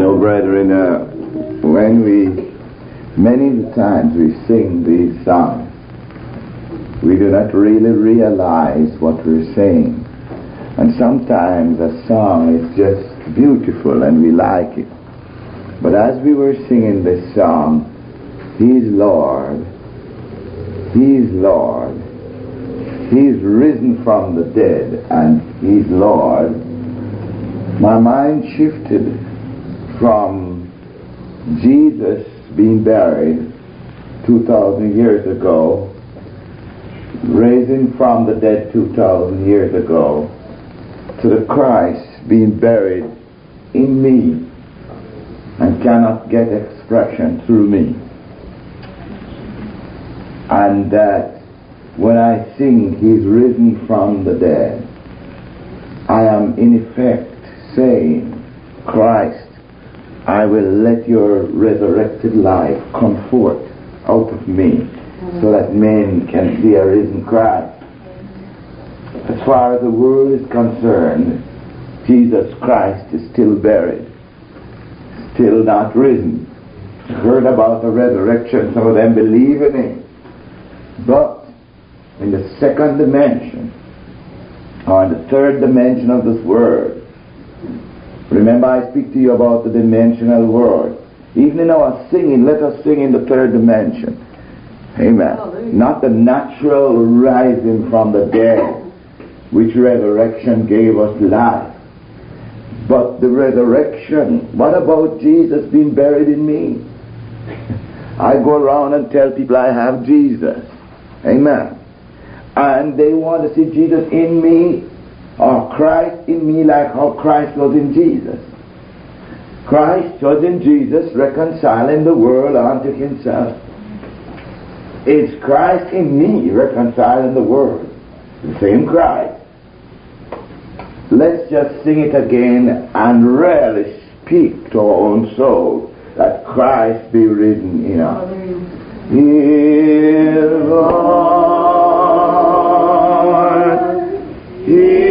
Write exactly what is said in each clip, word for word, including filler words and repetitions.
know, brethren, uh, when we, many times we sing these songs, we do not really realize what we're saying. And sometimes a song is just beautiful and we like it. But as we were singing this song, He's Lord, He's Lord, He's risen from the dead, and He's Lord, my mind shifted from Jesus being buried two thousand years ago, raising from the dead two thousand years ago, to the Christ being buried in me and cannot get expression through me. And that when I sing He's risen from the dead, I am in effect saying, Christ, I will let your resurrected life come forth out of me so that men can see a risen Christ. As far as the world is concerned, Jesus Christ is still buried, still not risen. Heard about the resurrection, some of them believe in it. But in the second dimension, or in the third dimension of this world, remember I speak to you about the dimensional world. Even in our singing, let us sing in the third dimension. Amen. Hallelujah. Not the natural rising from the dead, which resurrection gave us life. But the resurrection, what about Jesus being buried in me? I go around and tell people I have Jesus. Amen. And they want to see Jesus in me, or Christ in me, like how Christ was in Jesus. Christ was in Jesus, reconciling the world unto Himself. Is Christ in me reconciling the world? The same Christ. Let's just sing it again and really speak to our own soul that Christ be risen in us. He is Lord. He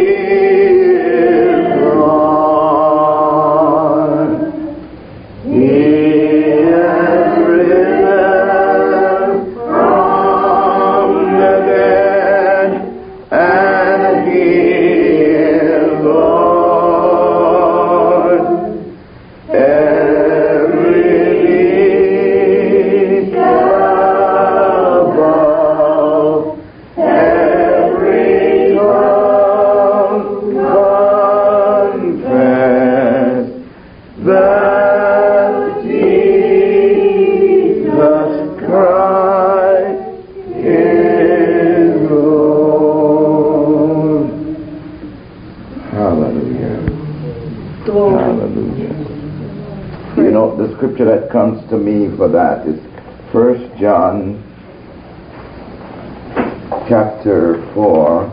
that comes to me for that is First John chapter four.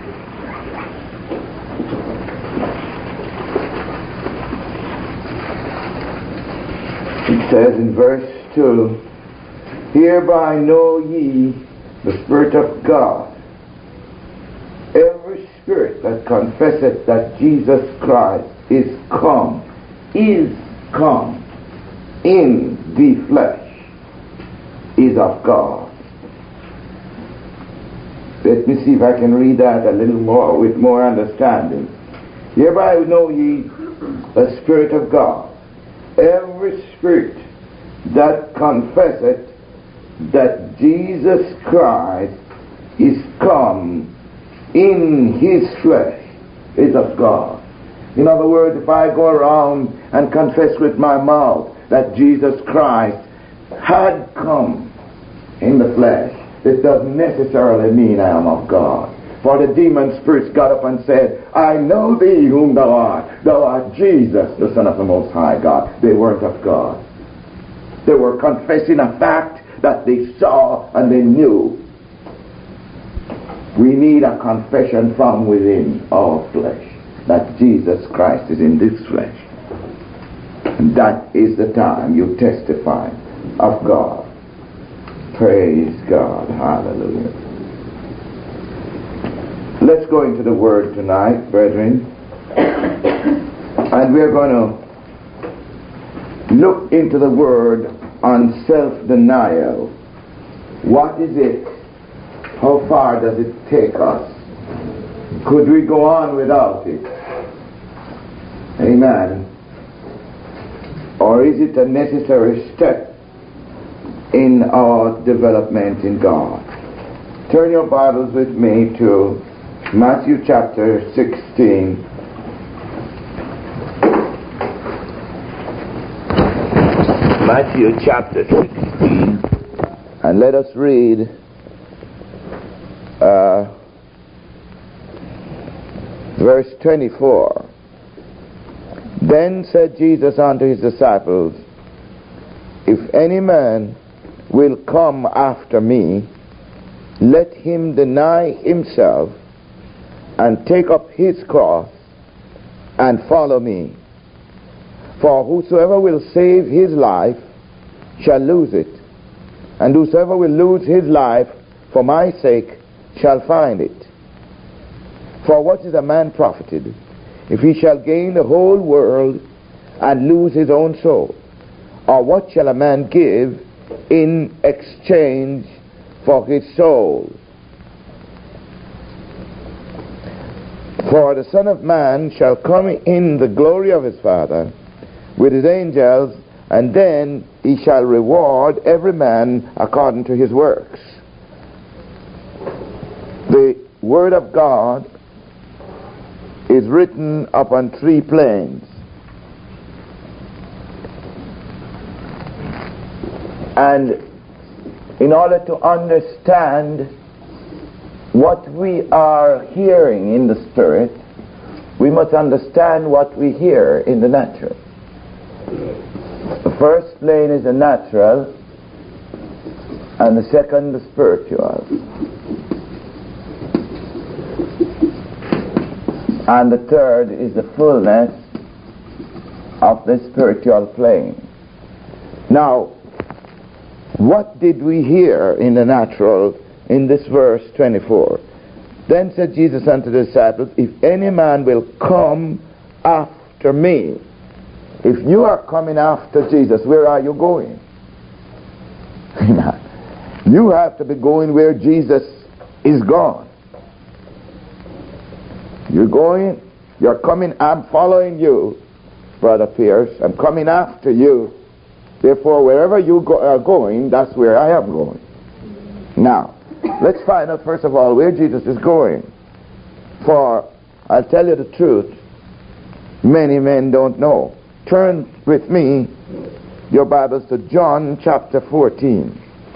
It says in verse two, hereby know ye the Spirit of God. Every spirit that confesseth that Jesus Christ is come, is come in the flesh, is of God. Let me see if I can read that a little more with more understanding. Hereby know ye the Spirit of God. Every spirit that confesseth that Jesus Christ is come in His flesh is of God. In other words, if I go around and confess with my mouth that Jesus Christ had come in the flesh, it doesn't necessarily mean I am of God. For the demon spirits got up and said, I know thee whom thou art. Thou art Jesus, the Son of the Most High God. They weren't of God. They were confessing a fact that they saw and they knew. We need a confession from within our flesh that Jesus Christ is in this flesh. And that is the time you testify of God. Praise God. Hallelujah. Let's go into the Word tonight, brethren. And we're going to look into the word on self-denial. What is it? How far does it take us? Could we go on without it? Amen. Or is it a necessary step in our development in God? Turn your Bibles with me to Matthew chapter sixteen. Matthew chapter sixteen. And let us read uh, verse twenty-four. Then said Jesus unto his disciples, If any man will come after me, let him deny himself and take up his cross and follow me. For whosoever will save his life shall lose it, and whosoever will lose his life for my sake shall find it. For what is a man profited, if he shall gain the whole world and lose his own soul? Or what shall a man give in exchange for his soul? For the Son of Man shall come in the glory of his Father with his angels, and then he shall reward every man according to his works. The Word of God is written upon three planes. And in order to understand what we are hearing in the Spirit, we must understand what we hear in the natural. The first plane is the natural, and the second the spiritual. And the third is the fullness of the spiritual plane. Now, what did we hear in the natural in this verse twenty-four? Then said Jesus unto the disciples, If any man will come after me. If you are coming after Jesus, where are you going? You have to be going where Jesus is gone. You're going, you're coming, I'm following you, Brother Pierce. I'm coming after you. Therefore, wherever you go, are going, that's where I am going. Now, let's find out first of all where Jesus is going. For, I'll tell you the truth, many men don't know. Turn with me, your Bibles, to John chapter fourteen.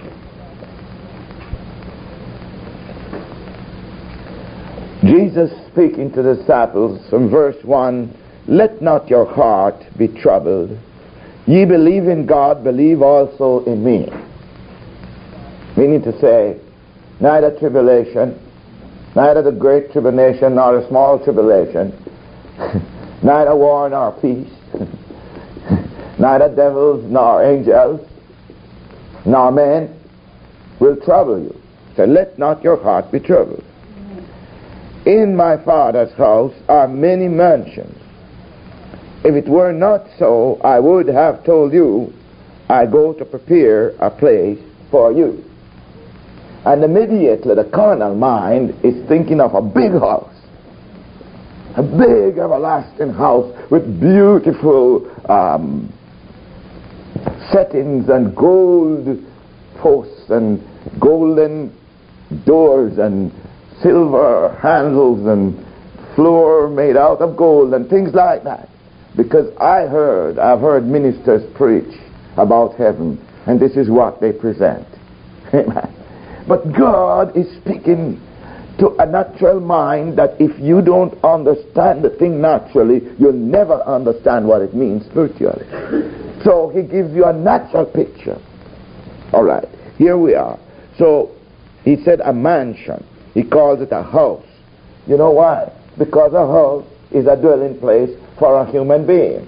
Jesus speaking to the disciples from verse one, Let not your heart be troubled. Ye believe in God, believe also in me. Meaning to say, neither tribulation, neither the great tribulation nor the small tribulation, neither war nor peace, neither devils nor angels, nor men will trouble you. So let not your heart be troubled. In my Father's house are many mansions. If it were not so, I would have told you, I go to prepare a place for you. And immediately the carnal mind is thinking of a big house. A big everlasting house with beautiful um, settings and gold posts and golden doors and silver handles and floor made out of gold and things like that. Because I heard, I've heard ministers preach about heaven, and this is what they present. Amen. But God is speaking to a natural mind that if you don't understand the thing naturally, you'll never understand what it means spiritually. So he gives you a natural picture. All right, here we are. So he said a mansion. He calls it a house. You know why? Because a house is a dwelling place for a human being.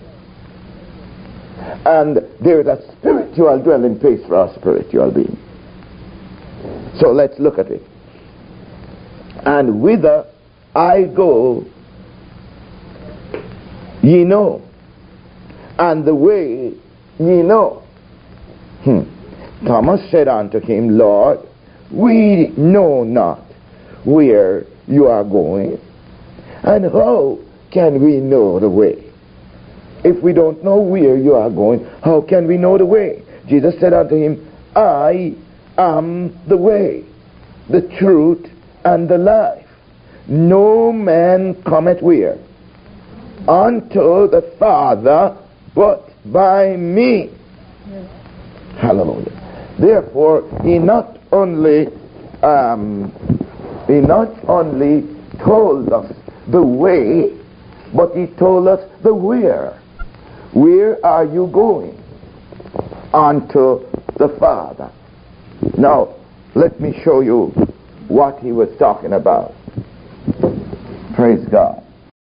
And there is a spiritual dwelling place for a spiritual being. So let's look at it. And whither I go, ye know, and the way ye know? Hmm. Thomas said unto him, Lord, we know not where you are going, and how can we know the way? If we don't know where you are going, how can we know the way? Jesus said unto him, I am the way, the truth, and the life. No man cometh where? Unto the Father, but by me. Yes. Hallelujah. Therefore, he not only um, he not only told us the way, but he told us the where. Where are you going? Unto the Father. Now, let me show you what he was talking about. Praise God.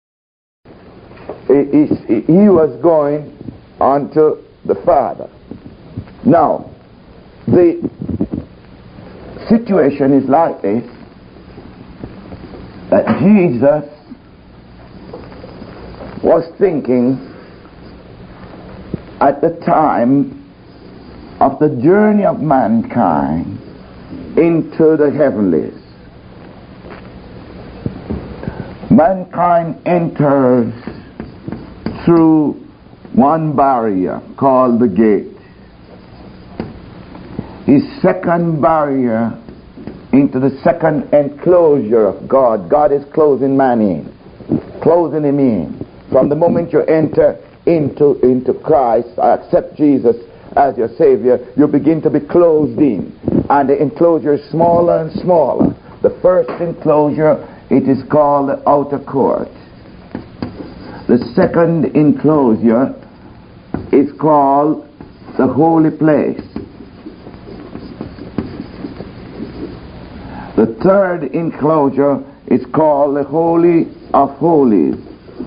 He, he, he was going unto the Father. Now, the situation is like this, that Jesus was thinking at the time of the journey of mankind into the heavenlies. Mankind enters through one barrier called the gate. His second barrier into the second enclosure of God. God is closing man in, closing him in. From the moment you enter into, into Christ, accept Jesus as your Savior, you begin to be closed in. And the enclosure is smaller and smaller. The first enclosure, it is called the outer court. The second enclosure is called the holy place. The third enclosure is called the Holy of Holies.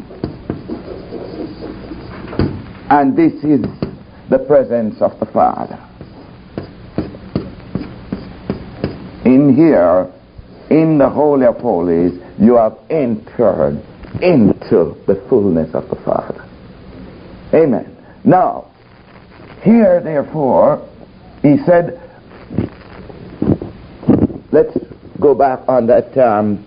And this is the presence of the Father. In here, in the Holy of Holies, you have entered into the fullness of the Father. Amen. Now, here therefore, he said, let's go back on that um,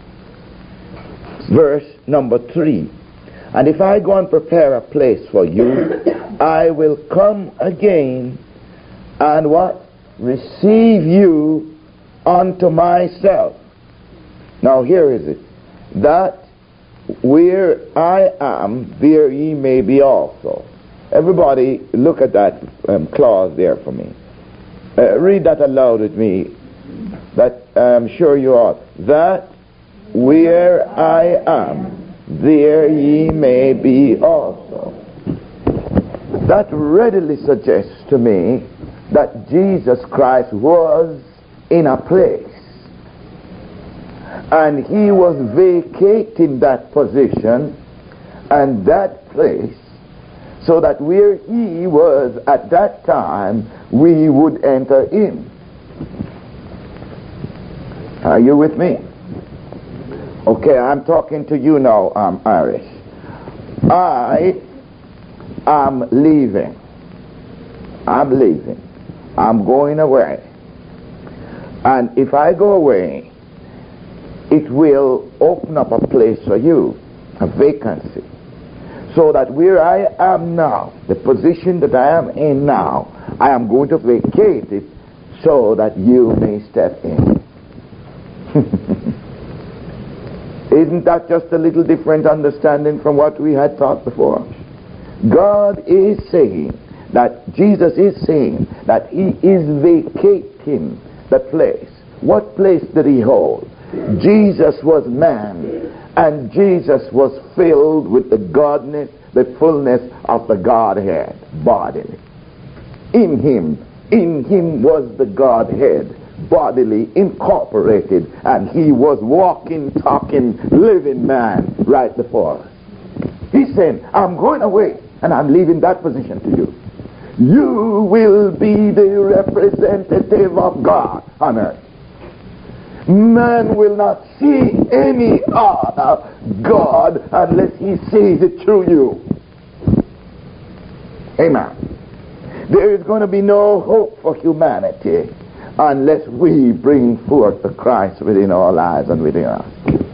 verse number three. And if I go and prepare a place for you, I will come again and what? Receive you unto myself. Now here is it. That where I am, there ye may be also. Everybody look at that um, clause there for me. Uh, read that aloud with me. That I'm sure you are. That where I am, there ye may be also. That readily suggests to me that Jesus Christ was in a place, and he was vacating that position and that place, so that where he was at that time, we would enter in. Are you with me? Okay, I'm talking to you now, um, Irish. I am leaving. I'm leaving. I'm going away. And if I go away, it will open up a place for you, a vacancy. So that where I am now, the position that I am in now, I am going to vacate it so that you may step in. Isn't that just a little different understanding from what we had thought before? God is saying that, Jesus is saying that he is vacating the place. What place did he hold? Jesus was man, and Jesus was filled with the godness, the fullness of the Godhead bodily. In him, in him was the Godhead bodily incorporated, and he was walking, talking, living man right before us. He's saying, I'm going away and I'm leaving that position to you. You will be the representative of God on earth. Man will not see any other God unless he sees it through you. Amen. There is going to be no hope for humanity unless we bring forth the Christ within our lives and within us.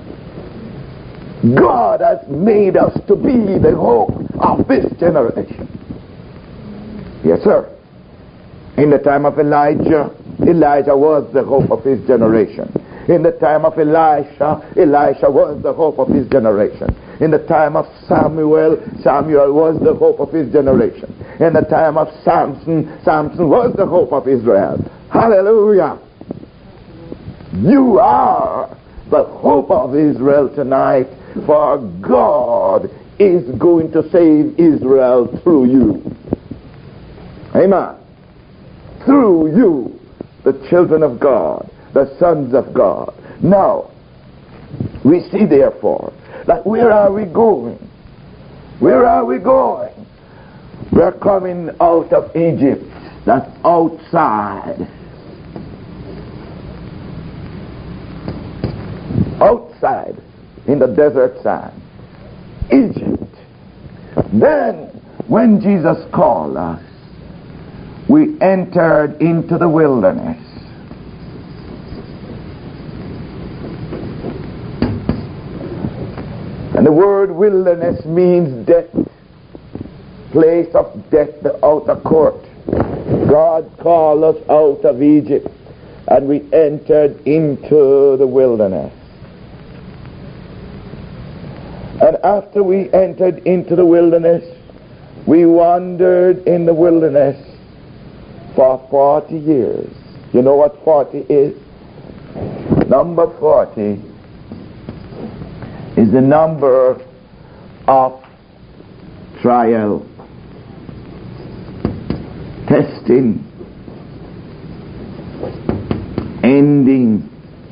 God has made us to be the hope of this generation. Yes, sir. In the time of Elijah, Elijah was the hope of his generation. In the time of Elisha, Elisha was the hope of his generation. In the time of Samuel, Samuel was the hope of his generation. In the time of Samson, Samson was the hope of Israel. Hallelujah. You are the hope of Israel tonight, for God is going to save Israel through you. Amen. Through you, the children of God, the sons of God. Now, we see therefore that where are we going? Where are we going? We're coming out of Egypt. That's outside. Outside in the desert sand. Egypt. Then, when Jesus called us, we entered into the wilderness. And the word wilderness means death. Place of death, the outer court. God called us out of Egypt and we entered into the wilderness. And after we entered into the wilderness, we wandered in the wilderness for forty years. You know what forty is? Number forty is the number of trial, testing, ending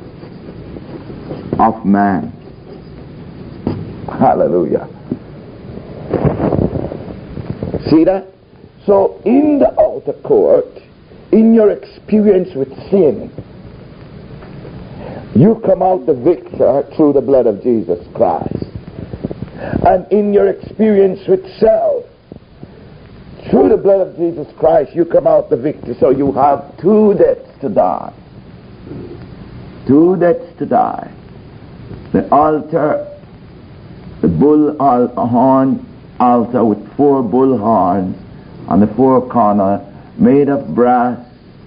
of man. Hallelujah. See that? So in the outer court, in your experience with sin, you come out the victor through the blood of Jesus Christ. And in your experience with self, through the blood of Jesus Christ, you come out the victor. So you have two deaths to die. Two deaths to die. The altar, the bull horn altar with four bull horns on the four corners, made of brass,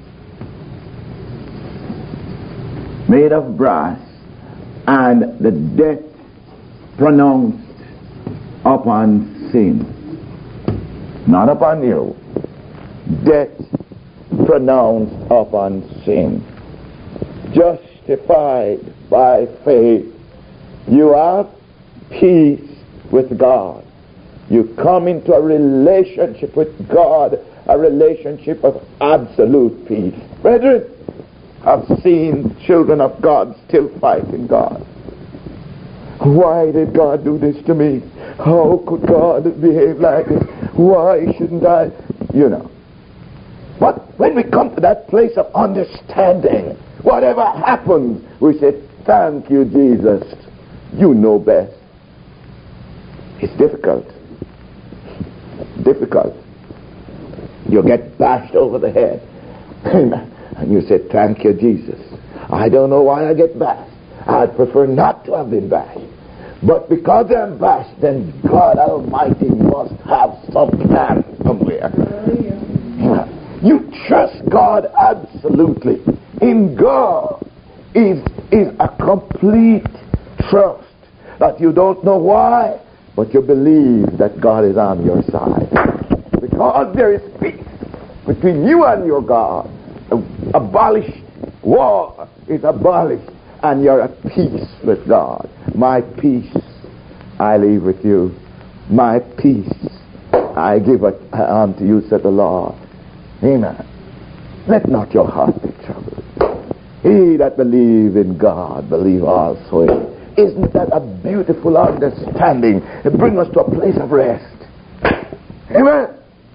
made of brass, and the death pronounced upon sin, not upon you. Death pronounced upon sin. Justified by faith, you have peace with God. You come into a relationship with God, a relationship of absolute peace. Brethren, I've seen children of God still fighting God. Why did God do this to me? How could God behave like this? Why shouldn't I? You know. But when we come to that place of understanding, whatever happens, we say, thank you, Jesus. You know best. It's difficult. Difficult. You get bashed over the head. And you say, thank you, Jesus. I don't know why I get bashed. I'd prefer not to have been bashed. But because I'm bashed, then God Almighty must have some plan somewhere. Yeah. You trust God absolutely. In God is, is a complete trust that you don't know why, but you believe that God is on your side. Because there is peace between you and your God. Abolished war is abolished, and you're at peace with God. My peace I leave with you. My peace I give it unto you, said the Lord. Amen. Let not your heart be troubled. He that believe in God, believe also in him. Isn't that a beautiful understanding? It brings us to a place of rest. Amen.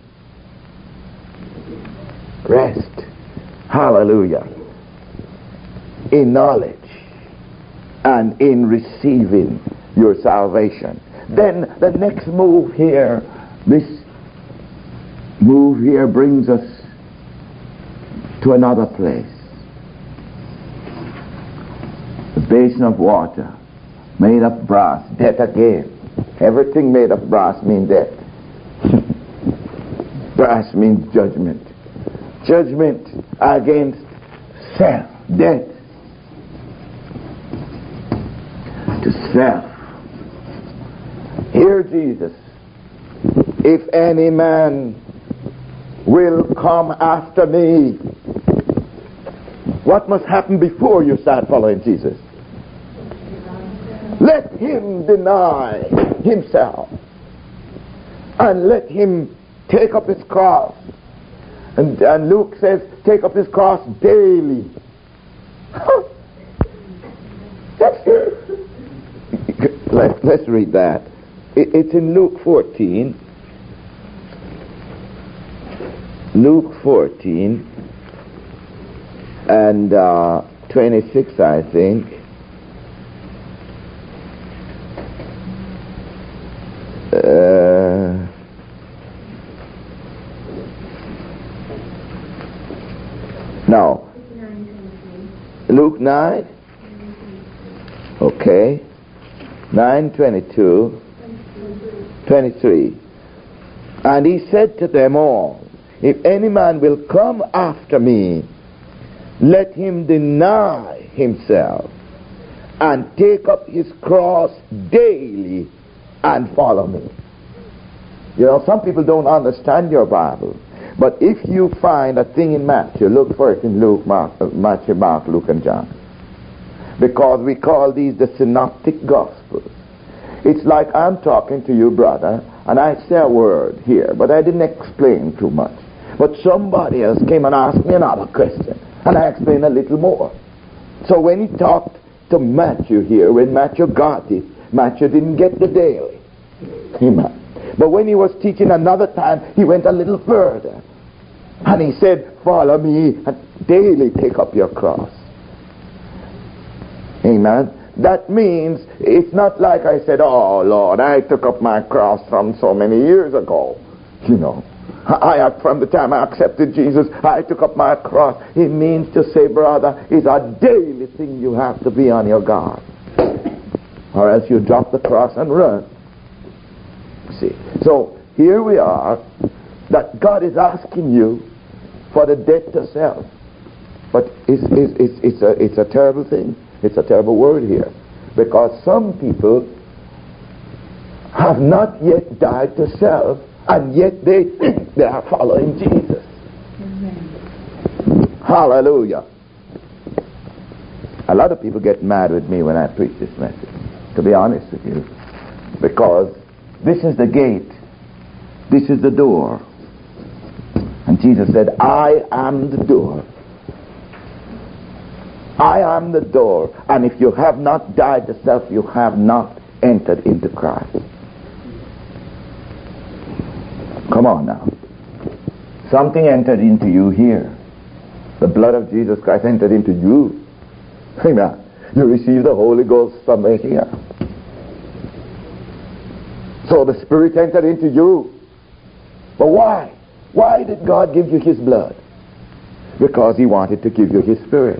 Rest. Hallelujah. In knowledge and in receiving your salvation. Then the next move here, this move here brings us to another place. The basin of water, made of brass, death again. Everything made of brass means death. Brass means judgment. Judgment against self, death to self. Hear Jesus. If any man will come after me, what must happen before you start following Jesus? Let him deny himself and let him take up his cross. And, and Luke says, take up his cross daily. That's it. Let, let's read that. It, it's in Luke fourteen. Luke fourteen and uh, twenty-six, I think. Uh, no. Luke nine? Okay. nine twenty-two. twenty-three. And he said to them all, if any man will come after me, let him deny himself and take up his cross daily and follow me. You know, some people don't understand your Bible. But if you find a thing in Matthew, look for it in Luke, Mark, uh, Matthew, Mark, Luke, and John. Because we call these the synoptic gospels. It's like I'm talking to you, brother, and I say a word here, but I didn't explain too much. But somebody else came and asked me another question, and I explained a little more. So when he talked to Matthew here, when Matthew got it, Matthew didn't get the daily. Amen. But when he was teaching another time, he went a little further. And he said, follow me and daily take up your cross. Amen. That means it's not like I said, oh Lord, I took up my cross from so many years ago. You know, I, from the time I accepted Jesus, I took up my cross. It means to say, brother, it's a daily thing you have to be on your guard. Or else you drop the cross and run. See, so here we are, that God is asking you for the death to self. But it's, it's, it's, it's, a, it's a terrible thing. It's a terrible word here. Because some people have not yet died to self, and yet they think they are following Jesus. Amen. Hallelujah. A lot of people get mad with me when I preach this message, to be honest with you. Because this is the gate. This is the door. And Jesus said, I am the door. I am the door. And if you have not died to self, you have not entered into Christ. Come on now. Something entered into you here. The blood of Jesus Christ entered into you. Amen. You received the Holy Ghost somewhere here. So the Spirit entered into you. But why? Why did God give you His blood? Because He wanted to give you His Spirit.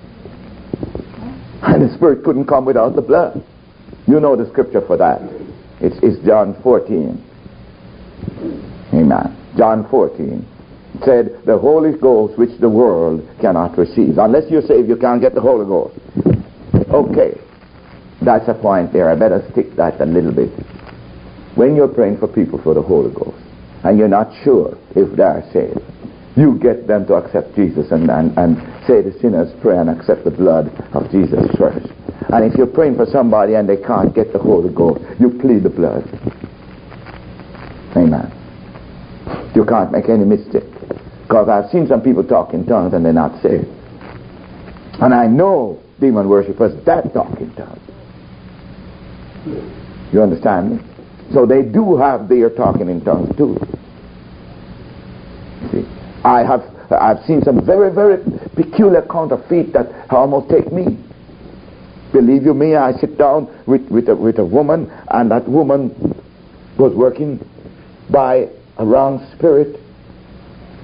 And the Spirit couldn't come without the blood. You know the scripture for that. It's, it's John fourteen. Amen. John fourteen. It said, the Holy Ghost which the world cannot receive. Unless you're saved, you can't get the Holy Ghost. Okay. That's a point there. I better stick that a little bit. When you're praying for people for the Holy Ghost, and you're not sure if they are saved, you get them to accept Jesus and, and, and say the sinner's prayer and accept the blood of Jesus first. And if you're praying for somebody and they can't get the Holy Ghost, you plead the blood. Amen. You can't make any mistake. Because I've seen some people talk in tongues and they're not saved. And I know demon worshippers that talk in tongues. You understand me? So they do have their talking in tongues too. See, I have I've seen some very, very peculiar counterfeit that almost take me. Believe you me, I sit down with, with, a, with a woman, and that woman was working by a wrong spirit,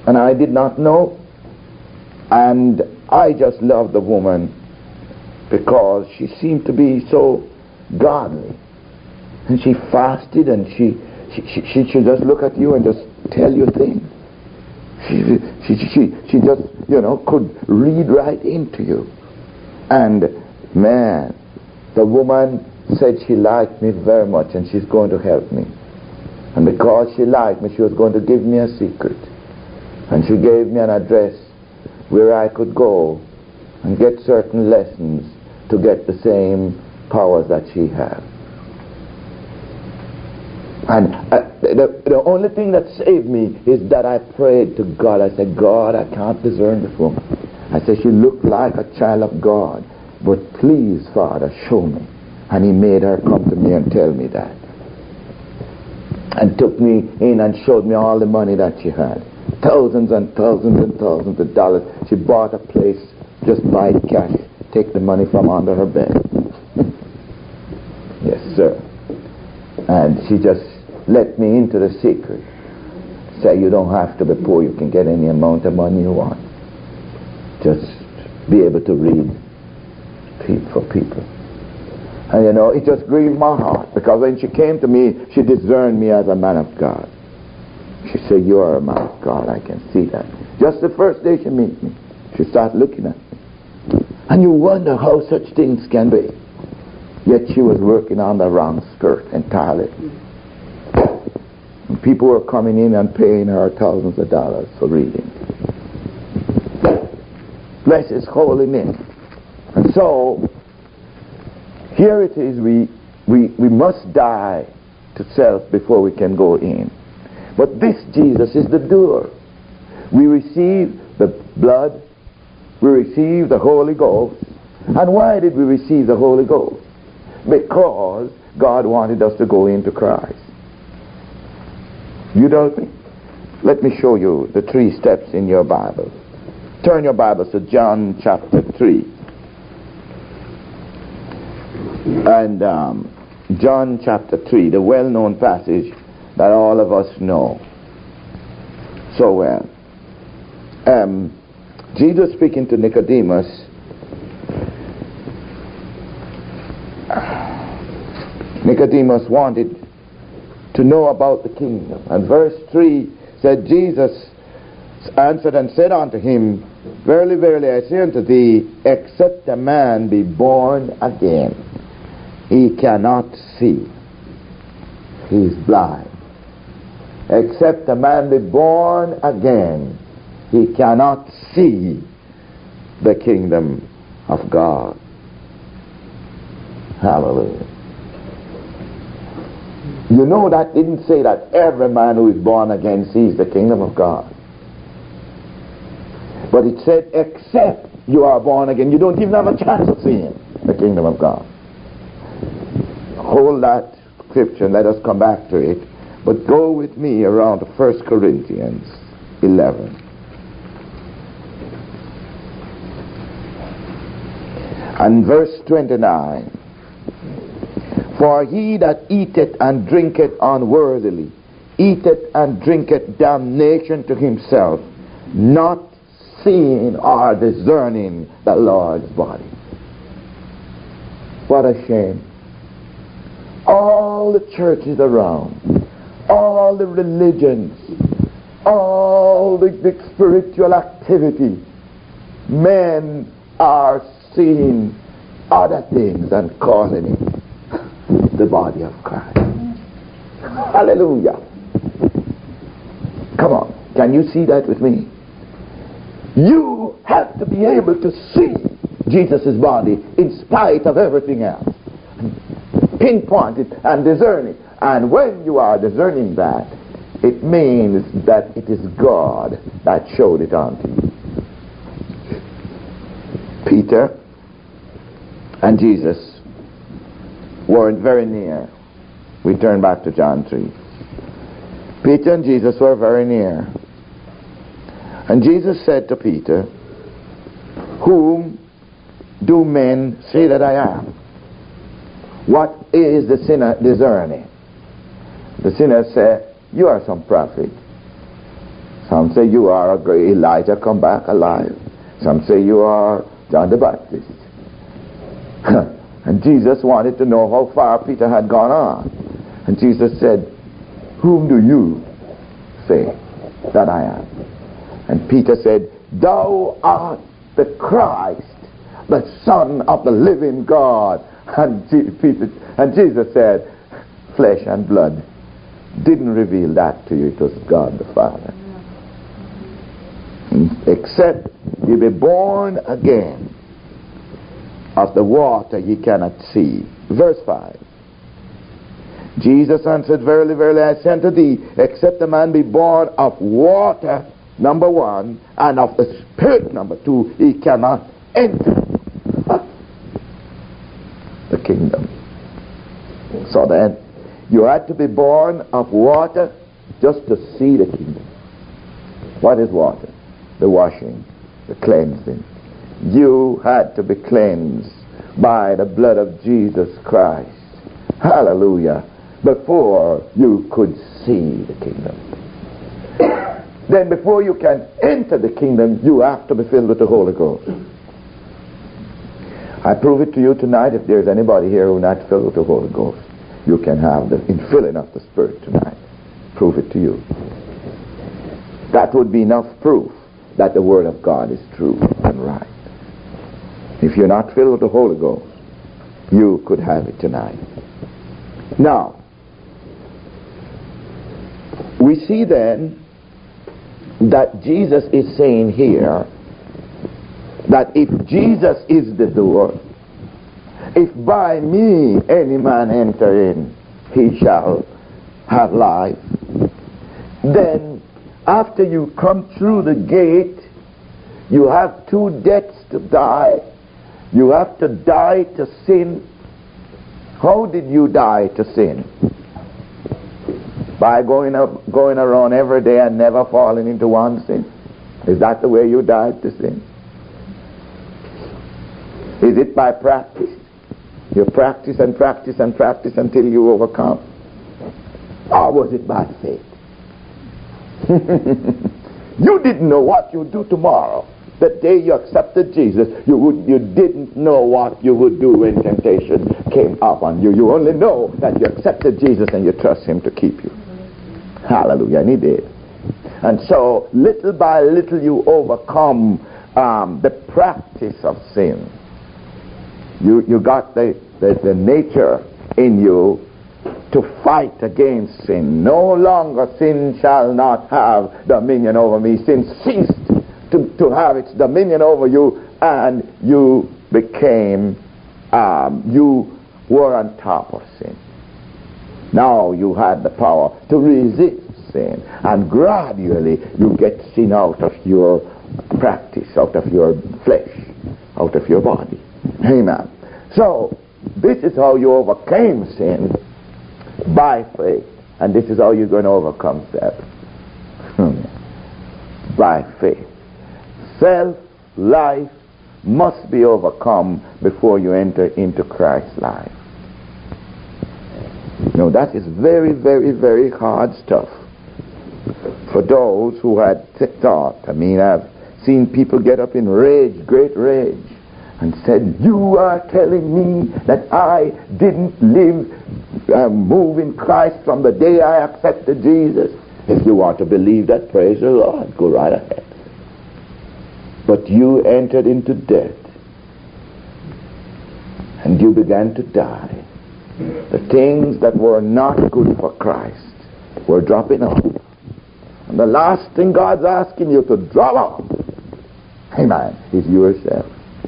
And I did not know. And I just loved the woman because she seemed to be so godly. And she fasted, and she she, she, she should just look at you and just tell you things. She, she, she, she just, you know, could read right into you. And man, the woman said she liked me very much and she's going to help me. And because she liked me, she was going to give me a secret. And she gave me an address where I could go and get certain lessons to get the same powers that she had. And uh, the, the only thing that saved me is that I prayed to God. I said, God, I can't discern this woman. I said, she looked like a child of God. But please, Father, show me. And he made her come to me and tell me that. And took me in and showed me all the money that she had. Thousands and thousands and thousands of dollars. She bought a place, just buy cash, take the money from under her bed. Yes, sir. And she just let me into the secret. Say, you don't have to be poor. You can get any amount of money you want. Just be able to read for people. And you know, it just grieved my heart, because when she came to me, she discerned me as a man of God. She said, you are a man of God. I can see that. Just the first day she met me, she started looking at me. And you wonder how such things can be. Yet she was working on the wrong skirt entirely. And people were coming in and paying her thousands of dollars for reading. Bless his holy name. And so, here it is, we, we, we must die to self before we can go in. But this Jesus is the doer. We receive the blood, we receive the Holy Ghost. And why did we receive the Holy Ghost? Because God wanted us to go into Christ. You doubt me? Let me show you the three steps in your Bible. Turn your Bibles to John chapter three. And um, John chapter three, the well-known passage that all of us know so well. Um, Jesus speaking to Nicodemus, Nicodemus wanted to know about the kingdom. And verse three said, Jesus answered and said unto him, verily, verily, I say unto thee, except a man be born again, he cannot see. He is blind. Except a man be born again, he cannot see the kingdom of God. Hallelujah. You know, that didn't say that every man who is born again sees the kingdom of God. But it said, except you are born again, you don't even have a chance of seeing the kingdom of God. Hold that scripture and let us come back to it. But go with me around to First Corinthians eleven. And verse twenty-nine. For he that eateth and drinketh unworthily, eateth and drinketh damnation to himself, not seeing or discerning the Lord's body. What a shame. All the churches around, all the religions, all the, the spiritual activity, men are seeing other things and calling it the body of Christ. Hallelujah. Come on, can you see that with me? You have to be able to see Jesus' body in spite of everything else. Pinpoint it and discern it. And when you are discerning that, it means that it is God that showed it unto you. Peter and Jesus weren't very near. We turn back to John three. Peter and Jesus were very near. And Jesus said to Peter, whom do men say that I am? What is the sinner discerning? The sinner said, you are some prophet, Some say you are a great Elijah come back alive. Some say you are John the Baptist. And Jesus wanted to know how far Peter had gone on. And Jesus said, whom do you say that I am? And Peter said, thou art the Christ, the Son of the living God. And, Je- Peter, and Jesus said, flesh and blood didn't reveal that to you. It was God the Father. Except you be born again of the water ye cannot see. Verse five. Jesus answered, verily, verily, I say unto thee, except a man be born of water, number one, and of the Spirit, number two, he cannot enter the kingdom. So then, you had to be born of water just to see the kingdom. What is water? The washing, the cleansing. You had to be cleansed by the blood of Jesus Christ. Hallelujah. Before you could see the kingdom. Then before you can enter the kingdom, you have to be filled with the Holy Ghost. I prove it to you tonight. If there's anybody here who not filled with the Holy Ghost, you can have the infilling of the Spirit tonight. Prove it to you. That would be enough proof that the Word of God is true and right. If you're not filled with the Holy Ghost, you could have it tonight. Now, we see then that Jesus is saying here that if Jesus is the door, if by me any man enter in, he shall have life. Then after you come through the gate, you have two deaths to die. You have to die to sin. How did you die to sin? By going up, going around every day and never falling into one sin? Is that the way you died to sin? Is it by practice? You practice and practice and practice until you overcome? Or was it by faith? You didn't know what you'd do tomorrow. The day you accepted Jesus, you would you didn't know what you would do when temptation came up on you. You only know that you accepted Jesus and you trust Him to keep you. Hallelujah. And He did. And so little by little you overcome um, the practice of sin. You you got the, the, the nature in you to fight against sin. No longer sin shall not have dominion over me. Sin ceased to, to have its dominion over you, and you became, um, you were on top of sin. Now you had the power to resist sin, and gradually you get sin out of your practice, out of your flesh, out of your body. Amen. So, this is how you overcame sin, by faith. And this is how you're going to overcome self. By faith. Self life must be overcome before you enter into Christ's life. Now that is very, very, very hard stuff for those who had thought. I mean, I've seen people get up in rage, great rage, and said, you are telling me that I didn't live, uh, move in Christ from the day I accepted Jesus. If you want to believe that, praise the Lord, go right ahead. But you entered into death, and you began to die. The things that were not good for Christ were dropping off. And the last thing God's asking you to drop off, amen, is yourself.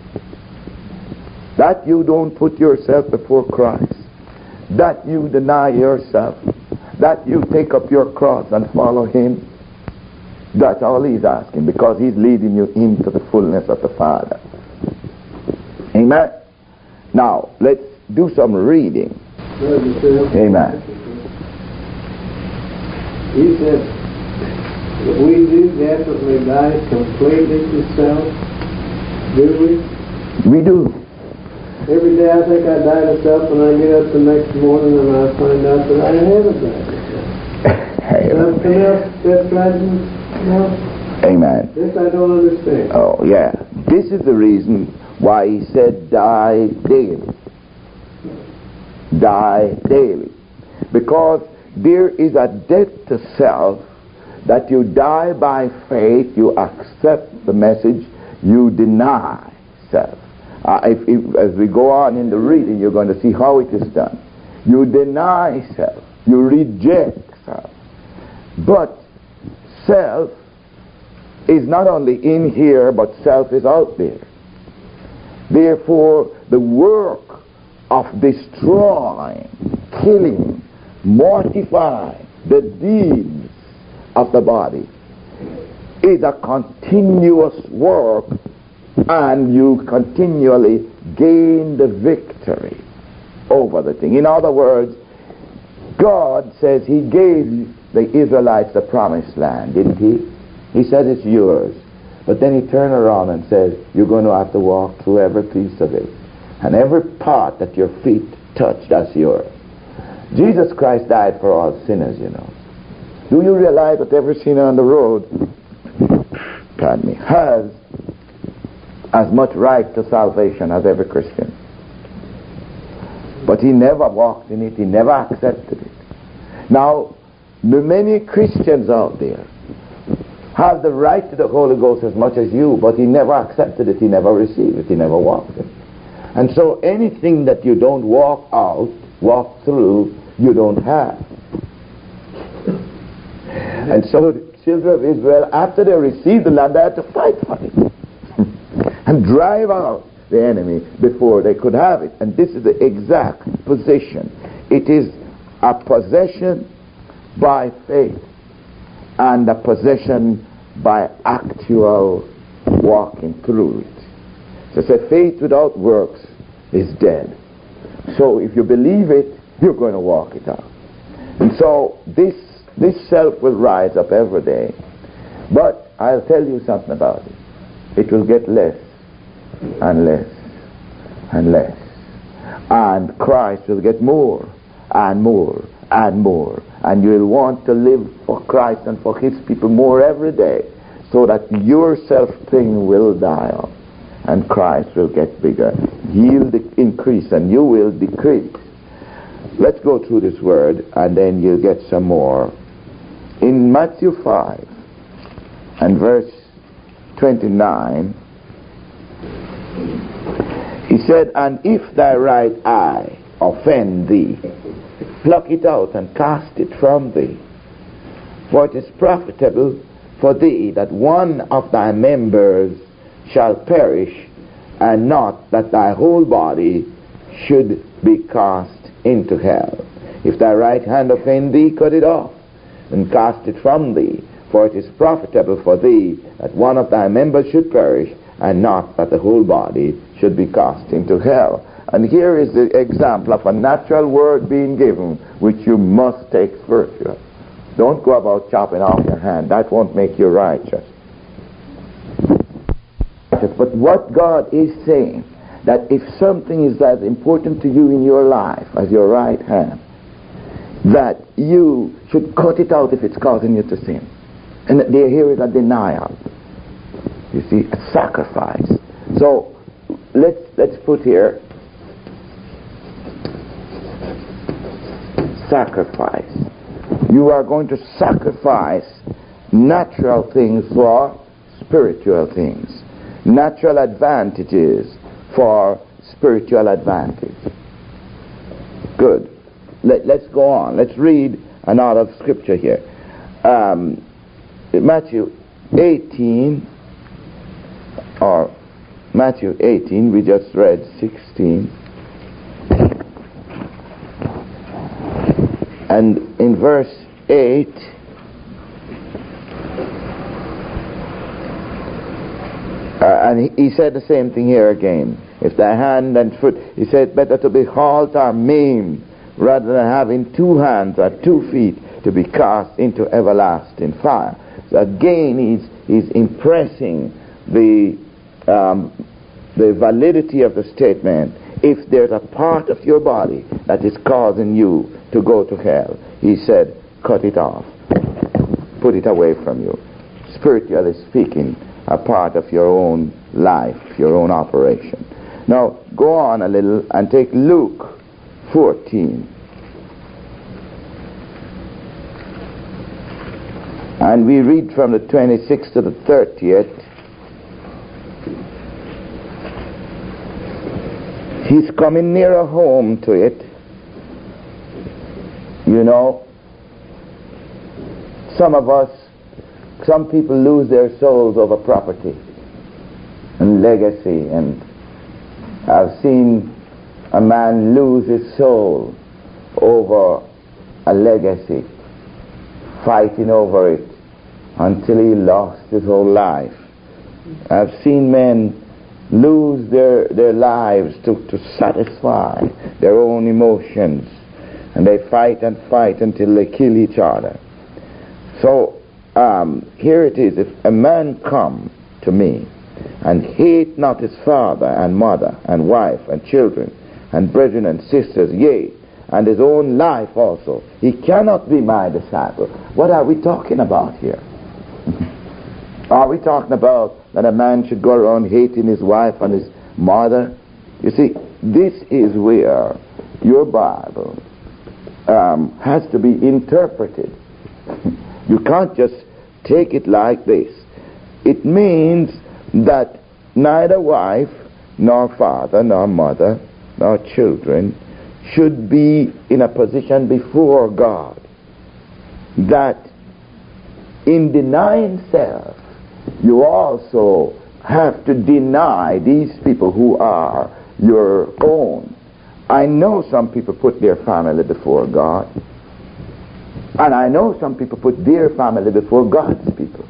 That you don't put yourself before Christ. That you deny yourself. That you take up your cross and follow Him. That's all He's asking, because He's leading you into the fullness of the Father. Amen. Now, let's do some reading. Amen. He said, if we do definitely die completely to self, do we? We do. Every day I think I die to self, and I get up the next morning and I find out that I haven't died to self. Nothing else, that's right. No. Amen. This I don't understand. Oh, yeah. This is the reason why he said die daily. Die daily. Because there is a death to self that you die by faith, you accept the message, you deny self. Uh, if, if, as we go on in the reading, you're going to see how it is done. You deny self. You reject self. But self is not only in here, but self is out there. Therefore, the work of destroying, killing, mortifying the deeds of the body is a continuous work, and you continually gain the victory over the thing. In other words, God says he gave the Israelites the promised land, didn't he? He said it's yours. But then he turned around and said, you're going to have to walk through every piece of it. And every part that your feet touch, that's yours. Jesus Christ died for all sinners, you know. Do you realize that every sinner on the road, pardon me, has as much right to salvation as every Christian? But he never walked in it, he never accepted it. Now, the many Christians out there have the right to the Holy Ghost as much as you, but he never accepted it, he never received it, he never walked it. And so anything that you don't walk out, walk through, you don't have. And so the children of Israel, after they received the land, they had to fight for it and drive out the enemy before they could have it. And this is the exact position. It is a possession by faith and a possession by actual walking through it. So it says faith without works is dead. So if you believe it, you're going to walk it out. And so this this self will rise up every day. But I'll tell you something about it. It will get less and less and less. And Christ will get more and more and more. And you'll want to live for Christ and for his people more every day, so that your self-thing will die off and Christ will get bigger. He'll de- increase and you will decrease. Let's go through this word and then you'll get some more. In Matthew five and verse twenty-nine, he said, and if thy right eye offend thee, pluck it out and cast it from thee. For it is profitable for thee that one of thy members shall perish, and not that thy whole body should be cast into hell. If thy right hand offend thee, cut it off, and cast it from thee. For it is profitable for thee that one of thy members should perish, and not that the whole body should be cast into hell. And here is the example of a natural word being given, which you must take spiritual. Don't go about chopping off your hand. That won't make you righteous. But what God is saying, that if something is as important to you in your life as your right hand, that you should cut it out if it's causing you to sin. And there, here is a denial. You see, a sacrifice. So let's let's put here sacrifice. You are going to sacrifice natural things for spiritual things. Natural advantages for spiritual advantage. Good. Let, let's go on. Let's read another scripture here. Um, Matthew eighteen, or Matthew eighteen, we just read sixteen. And in verse eight, uh, and he, he said the same thing here again. If thy hand and foot, he said, better to be halt or maimed rather than having two hands or two feet to be cast into everlasting fire. So again, he's, he's impressing the, um, the validity of the statement. If there's a part of your body that is causing you to go to hell, he said, cut it off. Put it away from you. spiritually speaking, a part of your own life, your own operation. Now, go on a little and take Luke fourteen. And we read from the twenty-sixth to the thirtieth. He's coming nearer home to it. You know, some of us, some people lose their souls over property and legacy. And I've seen a man lose his soul over a legacy, fighting over it until he lost his whole life. I've seen men lose their, their lives to, to satisfy their own emotions, and they fight and fight until they kill each other. So um, here it is: if a man come to me and hate not his father and mother and wife and children and brethren and sisters, yea, and his own life also, he cannot be my disciple. What are we talking about here? Are we talking about that a man should go around hating his wife and his mother? You see, this is where your Bible um, has to be interpreted. You can't just take it like this. It means that neither wife, nor father, nor mother, nor children should be in a position before God that in denying self, you also have to deny these people who are your own. I know some people put their family before God, and I know some people put their family before God's people.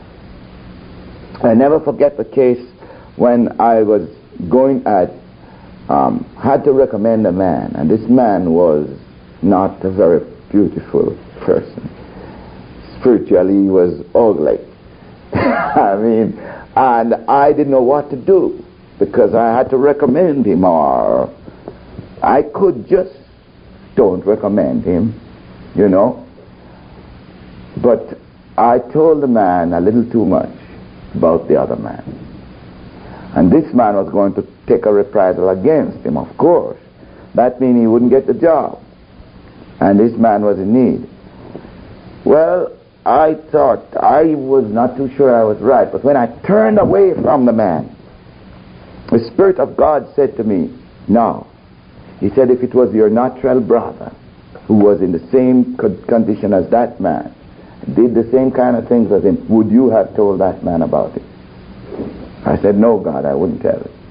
I never forget the case when I was going at um, had to recommend a man, and this man was not a very beautiful person. Spiritually, he was ugly. I mean, and I didn't know what to do, because I had to recommend him, or I could just don't recommend him, you know. But I told the man a little too much about the other man. And this man was going to take a reprisal against him, of course. That means he wouldn't get the job. And this man was in need. Well, I thought, I was not too sure I was right, but when I turned away from the man, the Spirit of God said to me, no. He said, if it was your natural brother who was in the same condition as that man, did the same kind of things as him, would you have told that man about it? I said, no, God, I wouldn't tell it.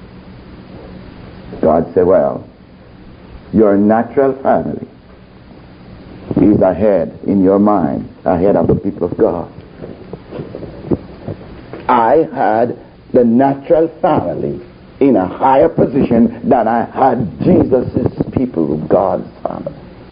God said, well, your natural family is ahead in your mind, ahead of the people of God. I had the natural family in a higher position than I had Jesus' people, God's family.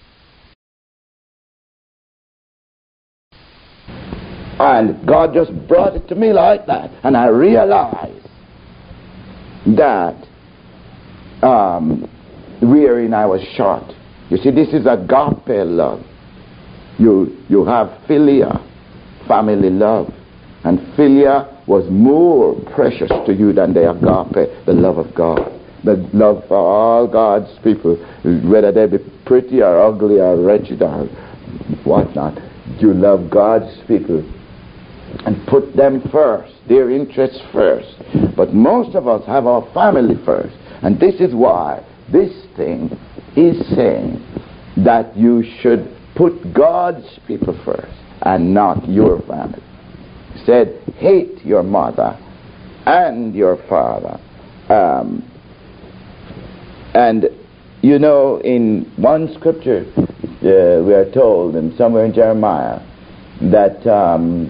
And God just brought it to me like that, and I realized that um, wherein I was short. You see, this is agape love. You you have philia, family love, and philia was more precious to you than the agape, the love of God, the love for all God's people, whether they be pretty or ugly or wretched or whatnot. You love God's people and put them first, their interests first. But most of us have our family first, and this is why this thing is saying that you should put God's people first and not your family. He said, hate your mother and your father. Um, and you know, in one scripture uh, we are told, and somewhere in Jeremiah, that um,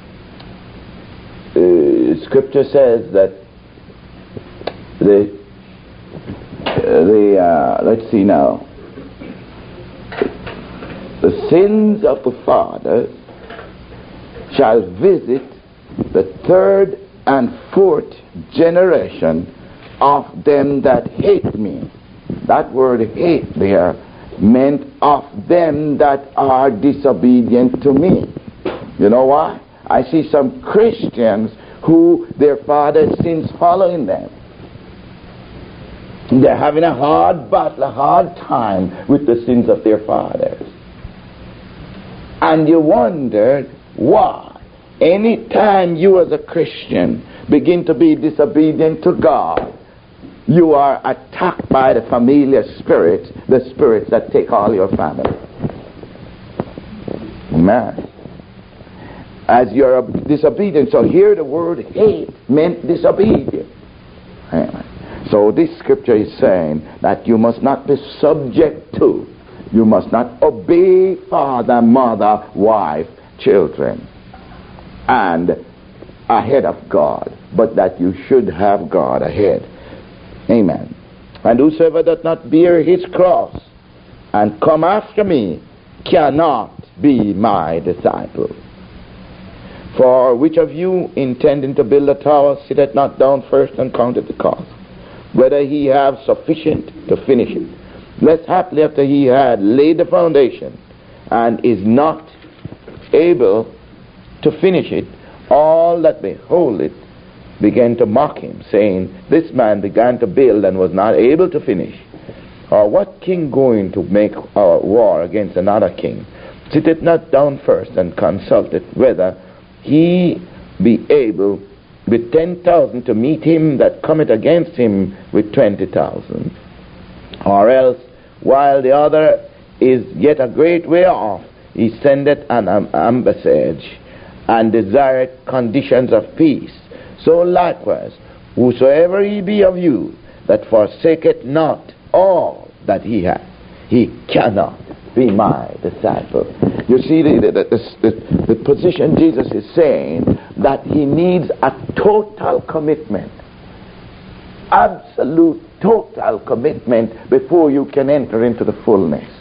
uh, scripture says that the uh, the uh, let's see now, the sins of the fathers shall visit the third and fourth generation of them that hate me. That word hate there meant of them that are disobedient to me. You know why? I see some Christians who their father's sins following them. They're having a hard battle, a hard time with the sins of their fathers. And you wondered why. Anytime you as a Christian begin to be disobedient to God, you are attacked by the familiar spirits, the spirits that take all your family. Amen. As you're disobedient, so here the word hate meant disobedient. Amen. So this scripture is saying that you must not be subject to, you must not obey father, mother, wife, children, and ahead of God, but that you should have God ahead. Amen. And whosoever doth not bear his cross and come after me cannot be my disciple. For which of you intending to build a tower sitteth not down first and counteth the cost, whether he have sufficient to finish it? Lest haply after he had laid the foundation and is not able to finish it, all that behold it began to mock him, saying, this man began to build and was not able to finish. Or what king going to make a war against another king sitteth not down first and consulteth whether he be able with ten thousand to meet him that cometh against him with twenty thousand? Or else, while the other is yet a great way off, he sendeth an ambassage and desireth conditions of peace. So likewise, whosoever he be of you that forsaketh not all that he hath, he cannot be my disciple. You see the, the, the, the, the position Jesus is saying, that he needs a total commitment. Absolute total commitment before you can enter into the fullness.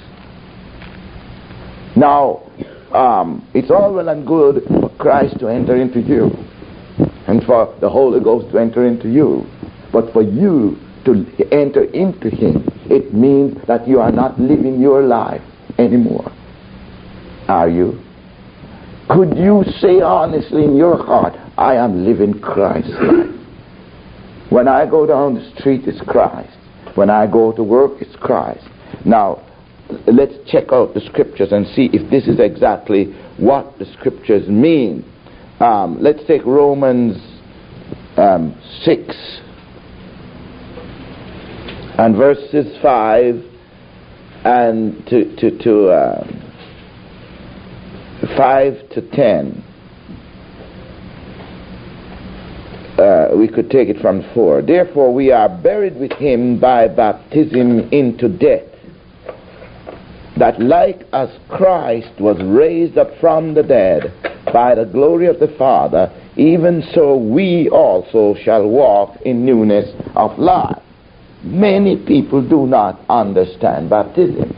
Now, um, it's all well and good for Christ to enter into you, and for the Holy Ghost to enter into you. But for you to enter into him, it means that you are not living your life anymore. Are you? Could you say honestly in your heart, I am living Christ's life? When I go down the street, it's Christ. When I go to work, it's Christ. Now, let's check out the scriptures and see if this is exactly what the scriptures mean. Um, let's take Romans um, six and verses five and to to, to um, five to ten. Uh, we could take it from four. Therefore we are buried with him by baptism into death, that like as Christ was raised up from the dead by the glory of the Father, even so we also shall walk in newness of life. Many people do not understand baptism.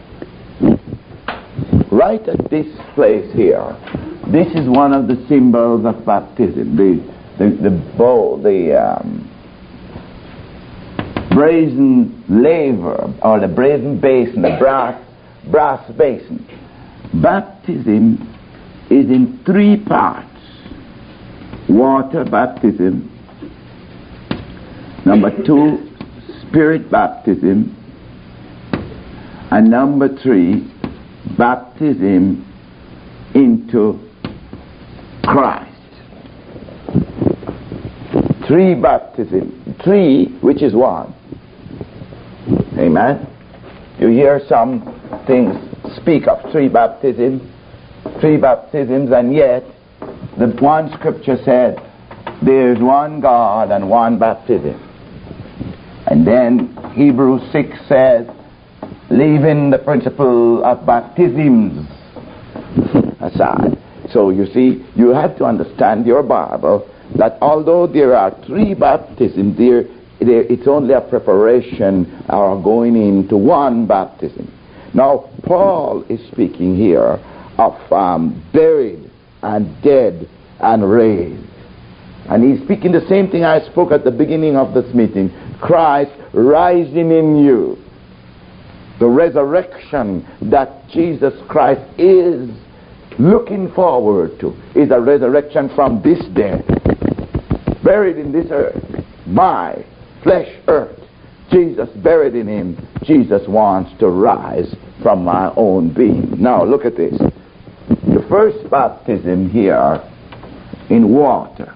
Right at this place here, this is one of the symbols of baptism. The the the bowl, the um, brazen laver, or the brazen basin, the brass brass basin. Baptism is in three parts. Water baptism. Number two, spirit baptism. And number three, baptism into Christ. Three baptism. Three, which is one. Amen. You hear some things speak of three baptisms, three baptisms, and yet the one scripture said there is one God and one baptism. And then Hebrews six says, leaving the principle of baptisms aside. So you see, you have to understand your Bible, that although there are three baptisms, there, there it's only a preparation or going into one baptism. Now, Paul is speaking here of um, buried and dead and raised. And he's speaking the same thing I spoke at the beginning of this meeting. Christ rising in you. The resurrection that Jesus Christ is looking forward to is a resurrection from this death, buried in this earth, my flesh earth. Jesus buried in him. Jesus wants to rise from my own being. Now look at this. The first baptism here in water.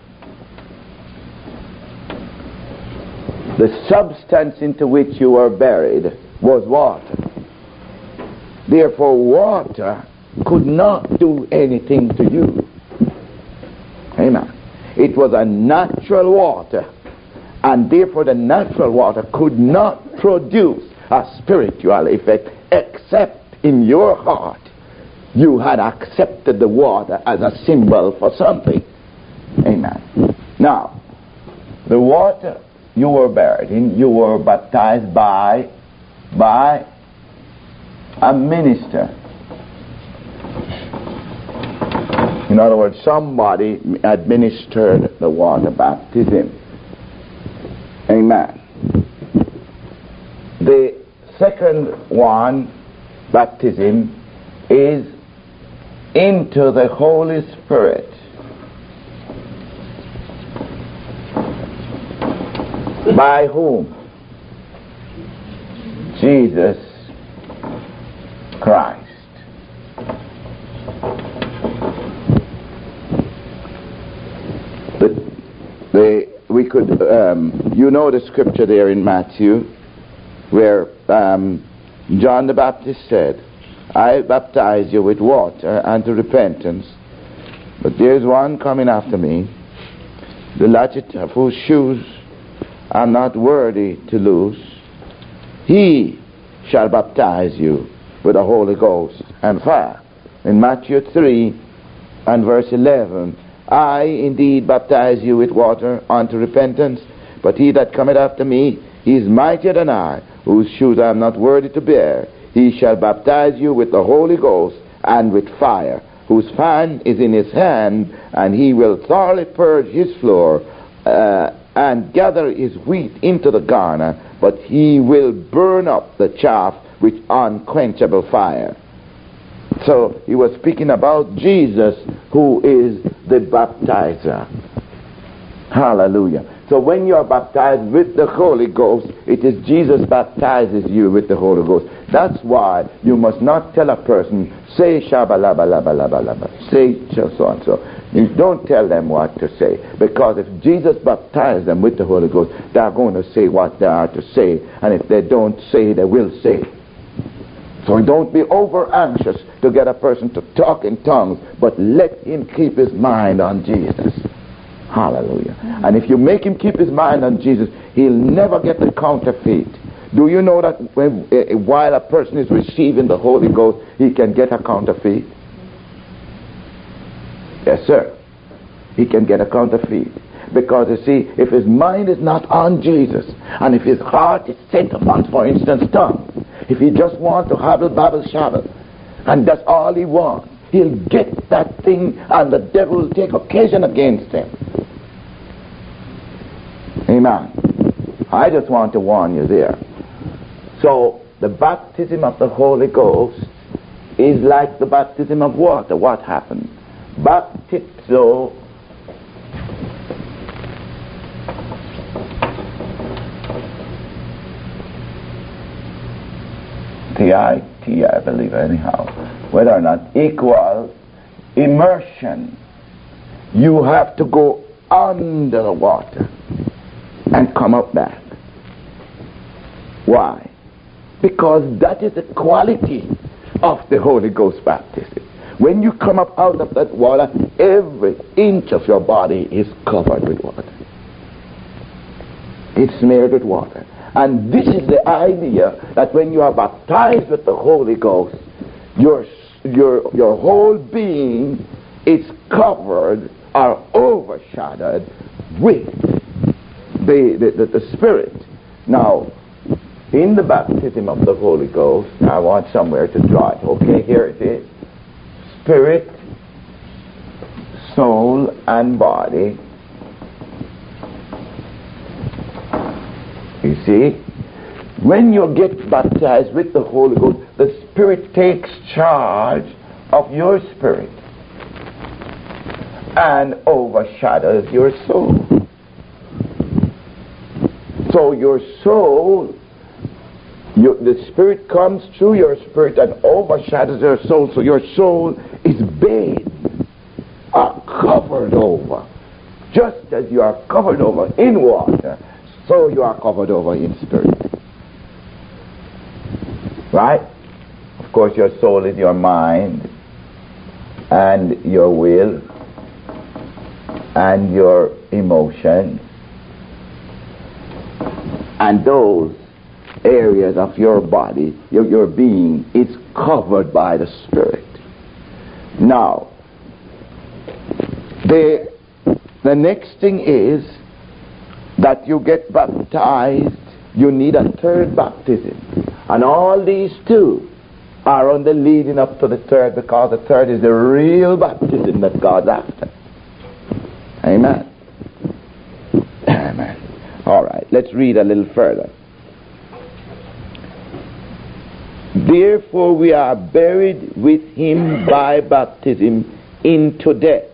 The substance into which you were buried was water. Therefore water could not do anything to you. Amen. It was a natural water, and therefore the natural water could not produce a spiritual effect except in your heart you had accepted the water as a symbol for something. Amen. Now, the water you were buried in, you were baptized by by a minister. In other words, somebody administered the water baptism. Amen. The second one, baptism, is into the Holy Spirit. By whom? Jesus Christ. The, the, we could, um, you know the scripture there in Matthew where um, John the Baptist said, I baptize you with water unto repentance, but there's one coming after me, the latchet of whose shoes I'm not worthy to loose. He shall baptize you with the Holy Ghost and fire. In Matthew three and verse eleven, I indeed baptize you with water unto repentance, but he that cometh after me, he is mightier than I, whose shoes I am not worthy to bear. He shall baptize you with the Holy Ghost and with fire, whose fan is in his hand, and he will thoroughly purge his floor, uh, and gather his wheat into the garner, but he will burn up the chaff with unquenchable fire. So he was speaking about Jesus, who is the baptizer. Hallelujah. So when you are baptized with the Holy Ghost, it is Jesus baptizes you with the Holy Ghost. That's why you must not tell a person, say shabba-labba-labba-labba-labba, say so-and-so. You don't tell them what to say, because if Jesus baptized them with the Holy Ghost, they're going to say what they are to say, and if they don't say, they will say. So don't be over anxious to get a person to talk in tongues, but let him keep his mind on Jesus. Hallelujah. And if you make him keep his mind on Jesus, he'll never get the counterfeit. Do you know that when, uh, while a person is receiving the Holy Ghost, he can get a counterfeit? Yes, sir. He can get a counterfeit. Because, you see, if his mind is not on Jesus, and if his heart is set upon, for instance, tongues, if he just wants to habble, babble, shabble, and that's all he wants, he'll get that thing, and the devil will take occasion against him. Amen. I just want to warn you there. So, the baptism of the Holy Ghost is like the baptism of water. What happened? Baptizo T I T, I believe, anyhow, whether or not equals immersion. You have to go under the water and come up back. Why? Because that is the quality of the Holy Ghost baptism. When you come up out of that water, every inch of your body is covered with water. It's smeared with water. And this is the idea that when you are baptized with the Holy Ghost, your your your whole being is covered or overshadowed with the, the, the, the Spirit. Now, in the baptism of the Holy Ghost, I want somewhere to draw it. Okay, here it is. Spirit, soul, and body. You see, when you get baptized with the Holy Ghost, the Spirit takes charge of your spirit. and overshadows your soul. So your soul, you, the Spirit comes through your spirit and overshadows your soul. So your soul is bathed, are covered over. Just as you are covered over in water, so you are covered over in spirit. Right? Of course, your soul is your mind and your will and your emotions, and those areas of your body, your, your being, is covered by the Spirit. Now, the, the next thing is that you get baptized, you need a third baptism. And all these two are on the leading up to the third, because the third is the real baptism that God's after. Amen. Amen. All right, let's read a little further. Therefore we are buried with him by baptism into death.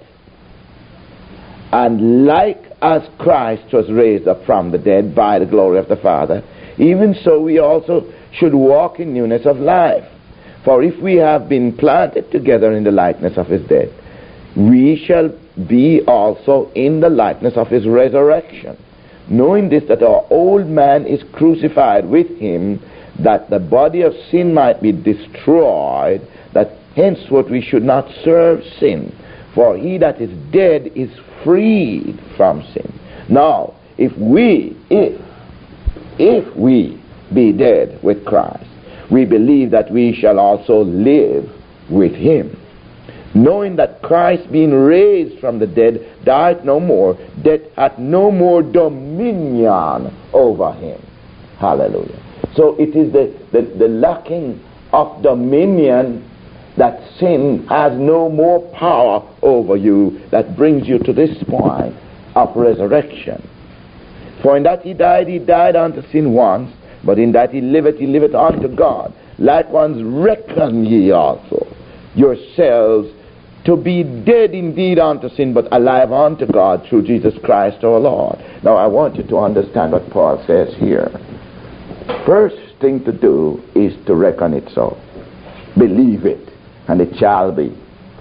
And like as Christ was raised up from the dead by the glory of the Father, even so we also should walk in newness of life. For if we have been planted together in the likeness of his death, we shall be also in the likeness of his resurrection. Knowing this, that our old man is crucified with him, that the body of sin might be destroyed, that henceforth we should not serve sin. For he that is dead is freed from sin. Now, if we, if, if we be dead with Christ, we believe that we shall also live with him. Knowing that Christ, being raised from the dead, died no more, death hath no more dominion over him. Hallelujah. So it is the, the, the lacking of dominion, that sin has no more power over you, that brings you to this point of resurrection. For in that he died, he died unto sin once, but in that he liveth, he liveth unto God. Likewise reckon ye also yourselves to be dead indeed unto sin, but alive unto God through Jesus Christ our Lord. Now I want you to understand what Paul says here. First thing to do is to reckon it so. Believe it, and it shall be.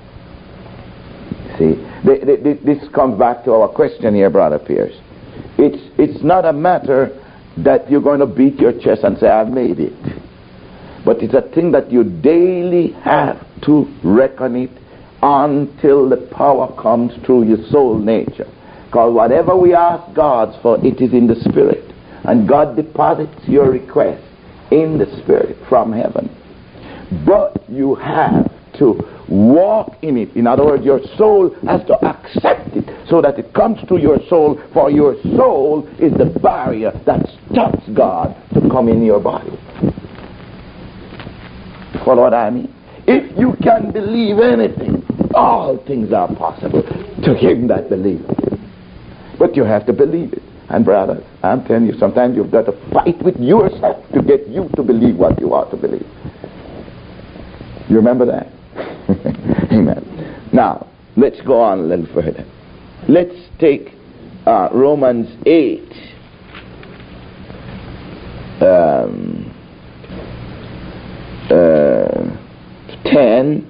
See, th- th- this comes back to our question here, Brother Pierce. It's, it's not a matter that you're going to beat your chest and say, I've made it. But it's a thing that you daily have to reckon it until the power comes through your soul nature. Because whatever we ask God for, it is in the Spirit. And God deposits your request in the Spirit from heaven. But you have to walk in it. In other words, your soul has to accept it so that it comes to your soul, for your soul is the barrier that stops God to come in your body. Follow what I mean? If you can believe anything, all things are possible to him that believes. But you have to believe it. And brothers, I'm telling you, sometimes you've got to fight with yourself to get you to believe what you ought to believe. You remember that? Amen. Now, let's go on a little further. Let's take uh, Romans eight. Um, uh, ten.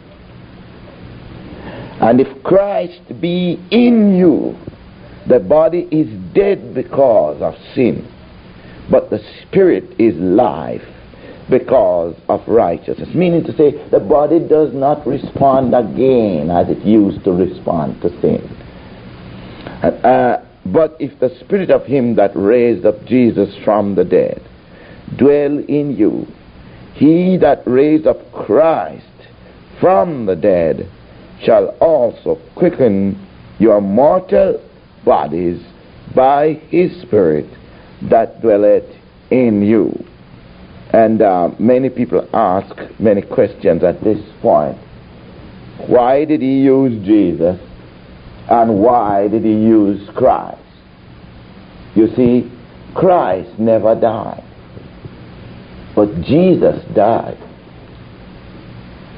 And if Christ be in you, the body is dead because of sin, but the spirit is life because of righteousness. Meaning to say, the body does not respond again as it used to respond to sin. Uh, but if the spirit of him that raised up Jesus from the dead dwell in you, he that raised up Christ from the dead shall also quicken your mortal bodies by his Spirit that dwelleth in you. And uh, many people ask many questions at this point. Why did he use Jesus? And why did he use Christ? You see, Christ never died, but Jesus died.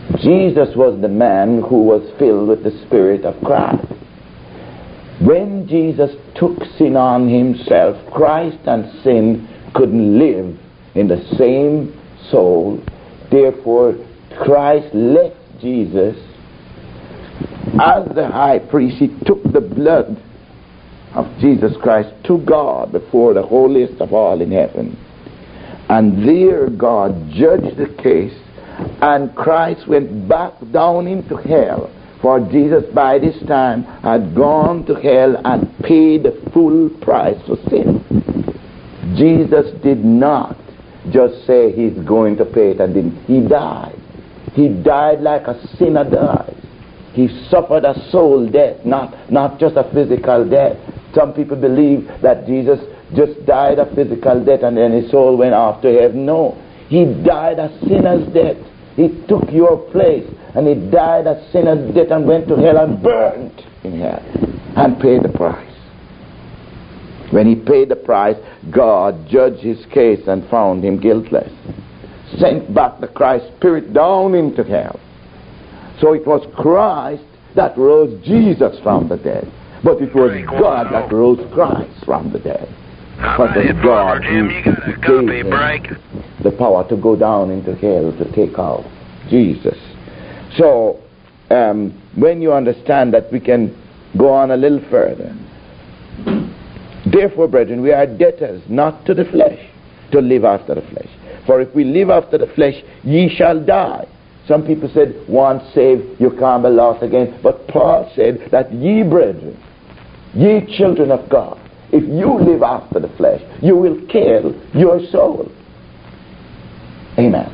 Jesus was the man who was filled with the Spirit of Christ. When Jesus took sin on himself, Christ and sin couldn't live in the same soul. Therefore, Christ left Jesus as the high priest. He took the blood of Jesus Christ to God before the holiest of all in heaven. And there God judged the case, and Christ went back down into hell. For Jesus by this time had gone to hell and paid the full price for sin. Jesus did not just say he's going to pay it and didn't. He died. He died like a sinner dies. He suffered a soul death, not, not just a physical death. Some people believe that Jesus just died a physical death and then his soul went off to heaven. No. He died a sinner's death. He took your place and he died a sinner's death and went to hell and burned in hell and paid the price. When he paid the price, God judged his case and found him guiltless. Sent back the Christ Spirit down into hell. So it was Christ that rose Jesus from the dead. But it was God that rose Christ from the dead. But it was God who gave him the power to go down into hell to take out Jesus. So, um, when you understand that, we can go on a little further. Therefore, brethren, we are debtors not to the flesh, to live after the flesh. For if we live after the flesh, ye shall die. Some people said, once saved, you can't be lost again. But Paul said that ye, brethren, ye children of God, if you live after the flesh, you will kill your soul. Amen.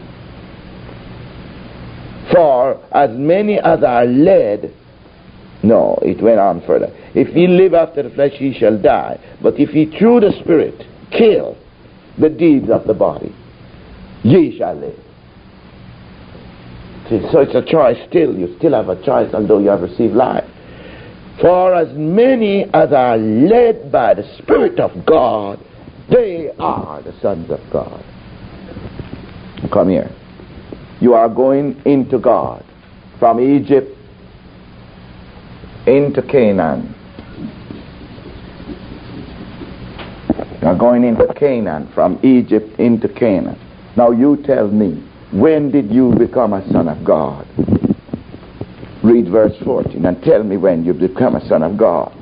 For as many as are led, no, it went on further. If ye live after the flesh, ye shall die. But if ye through the Spirit kill the deeds of the body, ye shall live. See, so it's a choice still. You still have a choice, although you have received life. For as many as are led by the Spirit of God, they are the sons of God. Come here. You are going into God. From Egypt into Canaan. You are going into Canaan. From Egypt into Canaan. Now you tell me, when did you become a son of God? Read verse fourteen and tell me when you become a son of God.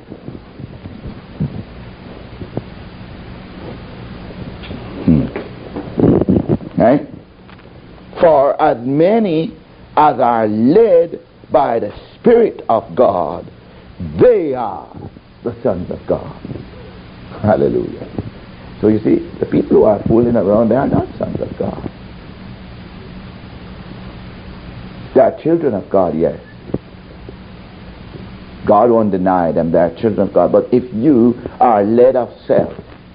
Hmm. Eh? For as many as are led by the Spirit of God, they are the sons of God. Hallelujah. So you see, the people who are fooling around, they are not sons of God. They are children of God, yes. God won't deny them, they are children of God. But if you are led of self,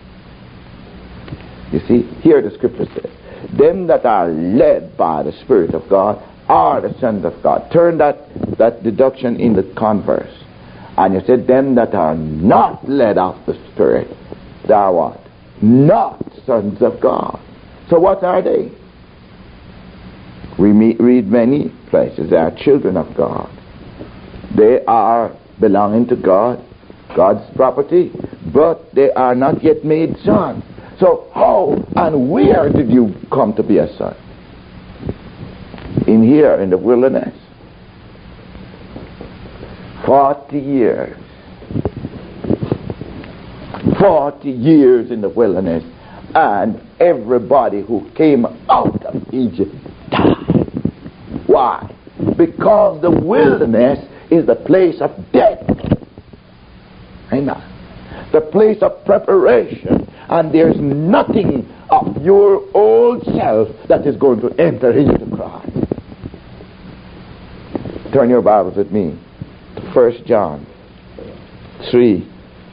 you see, here the scripture says, them that are led by the Spirit of God are the sons of God. Turn that, that deduction in the converse. And you said, them that are not led of the Spirit, they are what? Not sons of God. So what are they? We meet, read many places. They are children of God. They are belonging to God, God's property, but they are not yet made sons. So how and where did you come to be a son? In here, in the wilderness. Forty years. Forty years in the wilderness. And everybody who came out of Egypt died. Why? Because the wilderness is the place of death. Amen. The place of preparation. And there's nothing of your old self that is going to enter into Christ. Turn your Bibles with me to First John three.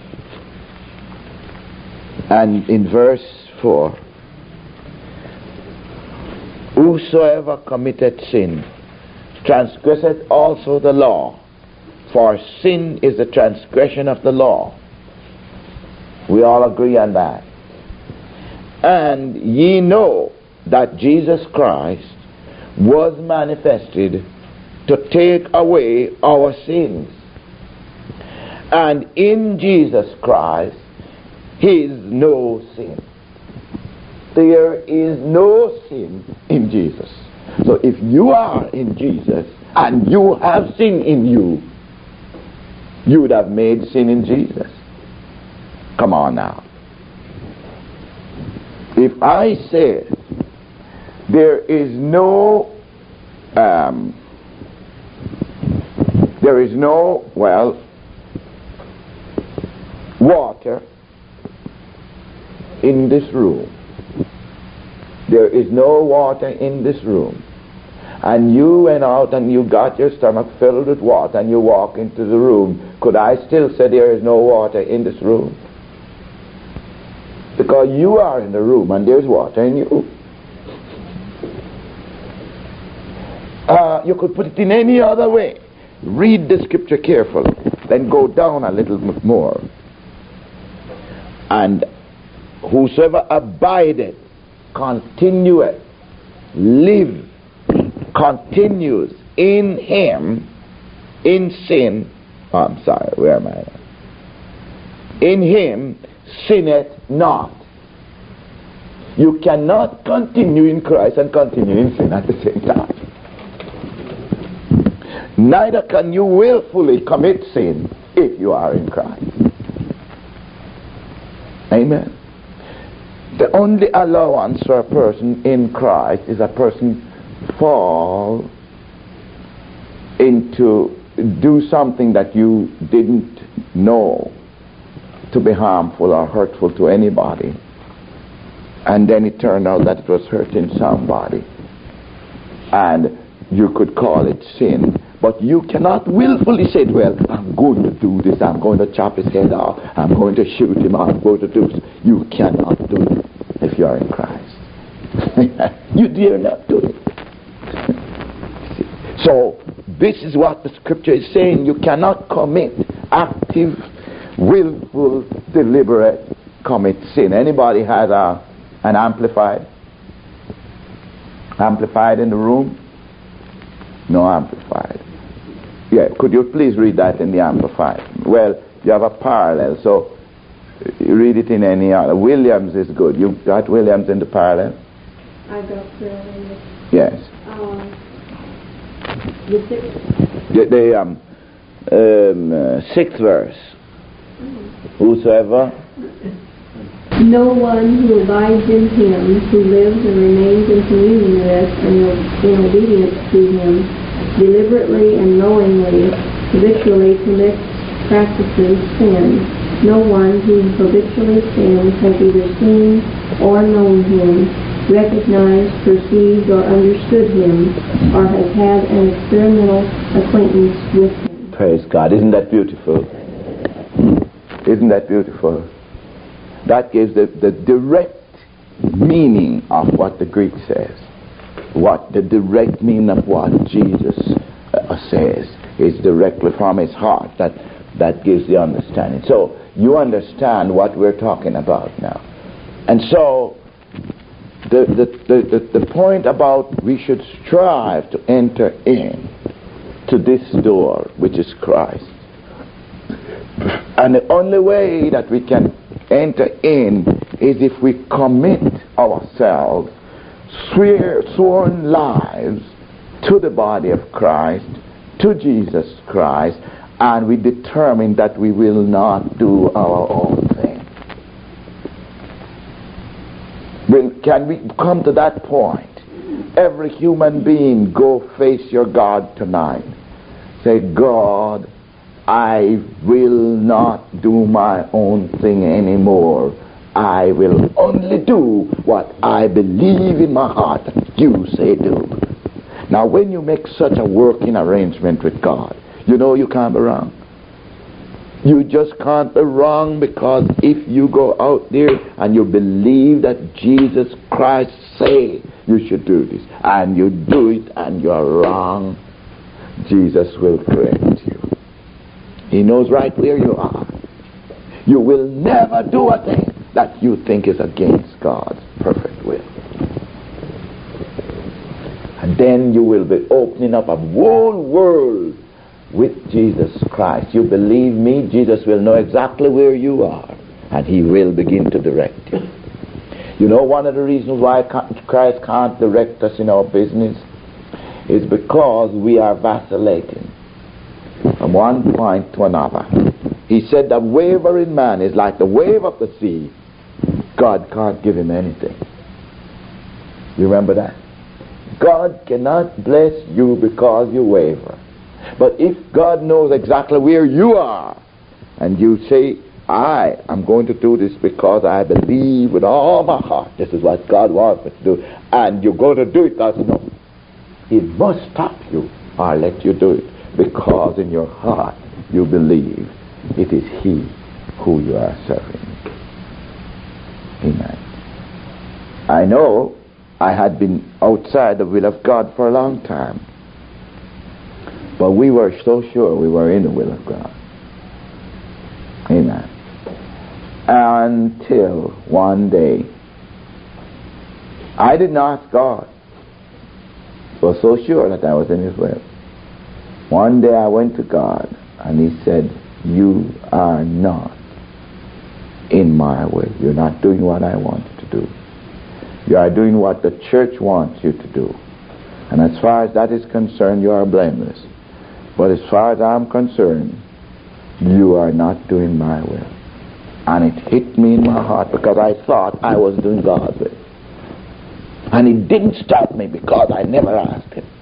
And in verse four. Whosoever committeth sin transgresseth also the law, for sin is the transgression of the law. We all agree on that. And ye know that Jesus Christ was manifested to take away our sins. And in Jesus Christ is no sin. There is no sin in Jesus. So if you are in Jesus and you have sin in you, you would have made sin in Jesus. Come on now. If I say there is no um, there is no, well, water in this room. There is no water in this room. And you went out and you got your stomach filled with water and you walk into the room. Could I still say there is no water in this room? Because you are in the room and there's water in you. Uh, you could put it in any other way. Read the scripture carefully. Then go down a little bit more. And whosoever abideth, continueth, live, continues in him, in sin, oh, I'm sorry, where am I? In him sinneth not. You cannot continue in Christ and continue in sin at the same time. Neither can you willfully commit sin if you are in Christ. Amen. The only allowance for a person in Christ is a person fall into do something that you didn't know to be harmful or hurtful to anybody, and then it turned out that it was hurting somebody, and you could call it sin. But you cannot willfully say, well, I'm going to do this, I'm going to chop his head off, I'm going to shoot him, I'm going to do this. You cannot do it if you are in Christ. You dare not do it. So, this is what the scripture is saying. You cannot commit active, willful, deliberate, commit sin. Anybody has a, an amplified? Amplified in the room? No amplified. Yeah, could you please read that in the Amplified? Well, you have a parallel, so you read it in any other. Williams is good. You got Williams in the parallel? I got parallel. Yes. Um, the sixth. The, the um, um, uh, sixth verse. Mm-hmm. Whosoever. No one who abides in him, who lives and remains in communion with and in obedience to him, deliberately and knowingly, habitually commits, practices sin. No one who habitually sins has either seen or known him, recognized, perceived, or understood him, or has had an experimental acquaintance with him. Praise God. Isn't that beautiful? Isn't that beautiful? That gives the, the direct meaning of what the Greek says. What the direct meaning of what Jesus uh, says is directly from his heart. That that gives the understanding. So you understand what we're talking about now. And so the the, the, the, the point about we should strive to enter in to this door, which is Christ. And the only way that we can enter in is if we commit ourselves, swear, sworn lives to the body of Christ, to Jesus Christ, and we determine that we will not do our own thing. Well, can we come to that point? Every human being, go face your God tonight. Say, God, I will not do my own thing anymore. I will only do what I believe in my heart that you say do. Now, when you make such a working arrangement with God, you know you can't be wrong. You just can't be wrong, because if you go out there and you believe that Jesus Christ say you should do this, and you do it and you're wrong, Jesus will correct you. He knows right where you are. You will never do a thing that you think is against God's perfect will. And then you will be opening up a whole world with Jesus Christ. You believe me, Jesus will know exactly where you are, and he will begin to direct you. You know, one of the reasons why Christ can't direct us in our business is because we are vacillating from one point to another. He said that wavering man is like the wave of the sea. God can't give him anything. You remember that? God cannot bless you because you waver. But if God knows exactly where you are, and you say, I am going to do this because I believe with all my heart this is what God wants me to do, and you're going to do it, God says, no. He must stop you or let you do it, because in your heart you believe it is He who you are serving. Amen. I know I had been outside the will of God for a long time, but we were so sure we were in the will of God. Amen. Until one day, I didn't ask God. I was so sure that I was in His will. One day I went to God and He said, you are not in my will. You're not doing what I want you to do. You are doing what the church wants you to do. And as far as that is concerned, you are blameless. But as far as I'm concerned, you are not doing my will. And it hit me in my heart because I thought I was doing God's will. And He didn't stop me because I never asked Him.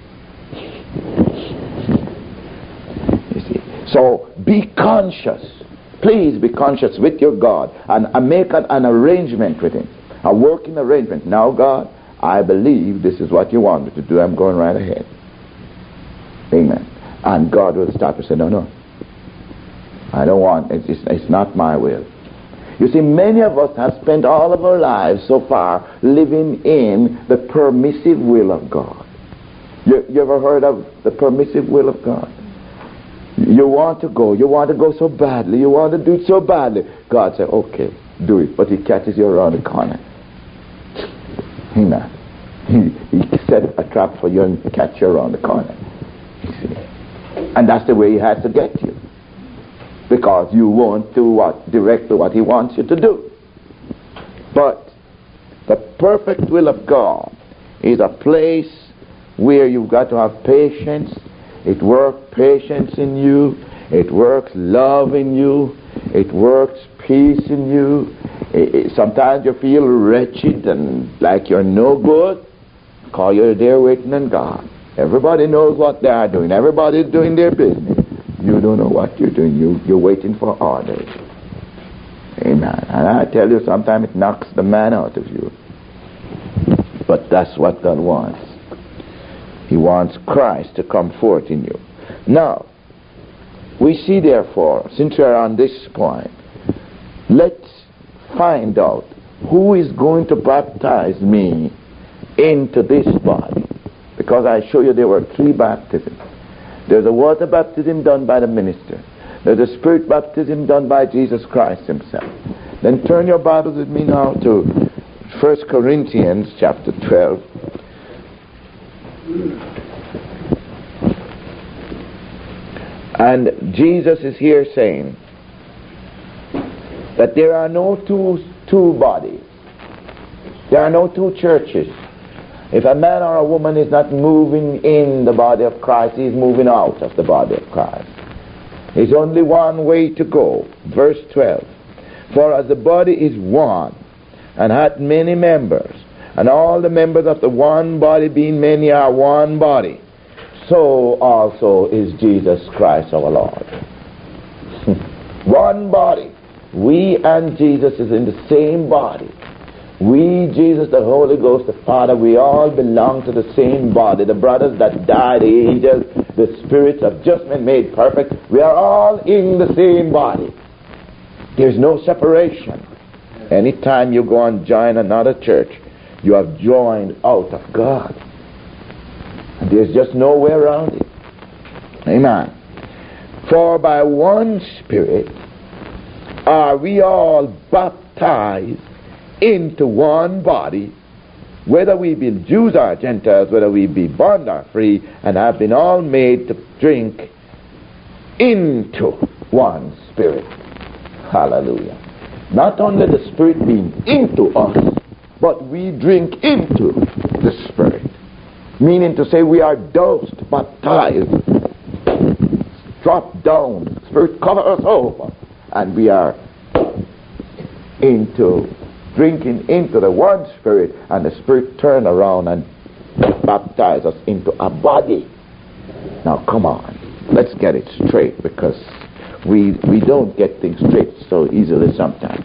You see. So be conscious. Please be conscious with your God and, and make an, an arrangement with Him. A working arrangement. Now, God, I believe this is what you want me to do. I'm going right ahead. Amen. And God will stop and say, no, no. I don't want, it's, it's, it's not my will. You see, many of us have spent all of our lives so far living in the permissive will of God. You, you ever heard of the permissive will of God? You want to go, you want to go so badly, you want to do it so badly. God said, okay, do it. But He catches you around the corner. Amen. He, he set a trap for you and catch you around the corner. You see. And that's the way He has to get you. Because you won't do what directly what He wants you to do. But the perfect will of God is a place where you've got to have patience. It works patience in you. It works love in you. It works peace in you. It, it, sometimes you feel wretched and like you're no good. Call you're there waiting on God. Everybody knows what they are doing. Everybody's doing their business. You don't know what you're doing. You, you're waiting for orders. Amen. And I tell you, sometimes it knocks the man out of you. But that's what God wants. He wants Christ to come forth in you. Now, we see therefore, since we are on this point, let's find out who is going to baptize me into this body. Because I show you there were three baptisms. There's a water baptism done by the minister. There's a spirit baptism done by Jesus Christ Himself. Then turn your Bibles with me now to First Corinthians chapter twelve. And Jesus is here saying that there are no two, two bodies. There are no two churches. If a man or a woman is not moving in the body of Christ, he is moving out of the body of Christ. There's only one way to go. Verse twelve. For as the body is one, and hath many members, and all the members of the one body being many are one body, so also is Jesus Christ our Lord. One body. We and Jesus is in the same body. We, Jesus, the Holy Ghost, the Father, we all belong to the same body. The brothers that died, the angels, the spirits have just been made perfect. We are all in the same body. There's no separation. Anytime you go and join another church, you have joined out of God. And there's just no way around it. Amen. For by one Spirit are we all baptized into one body, whether we be Jews or Gentiles, whether we be bond or free, and have been all made to drink into one Spirit. Hallelujah. Not only the Spirit being into us, but we drink into the Spirit. Meaning to say we are doused, baptized, dropped down, Spirit cover us over, and we are into drinking into the one Spirit, and the Spirit turn around and baptize us into a body. Now come on, let's get it straight, because we we don't get things straight so easily sometimes.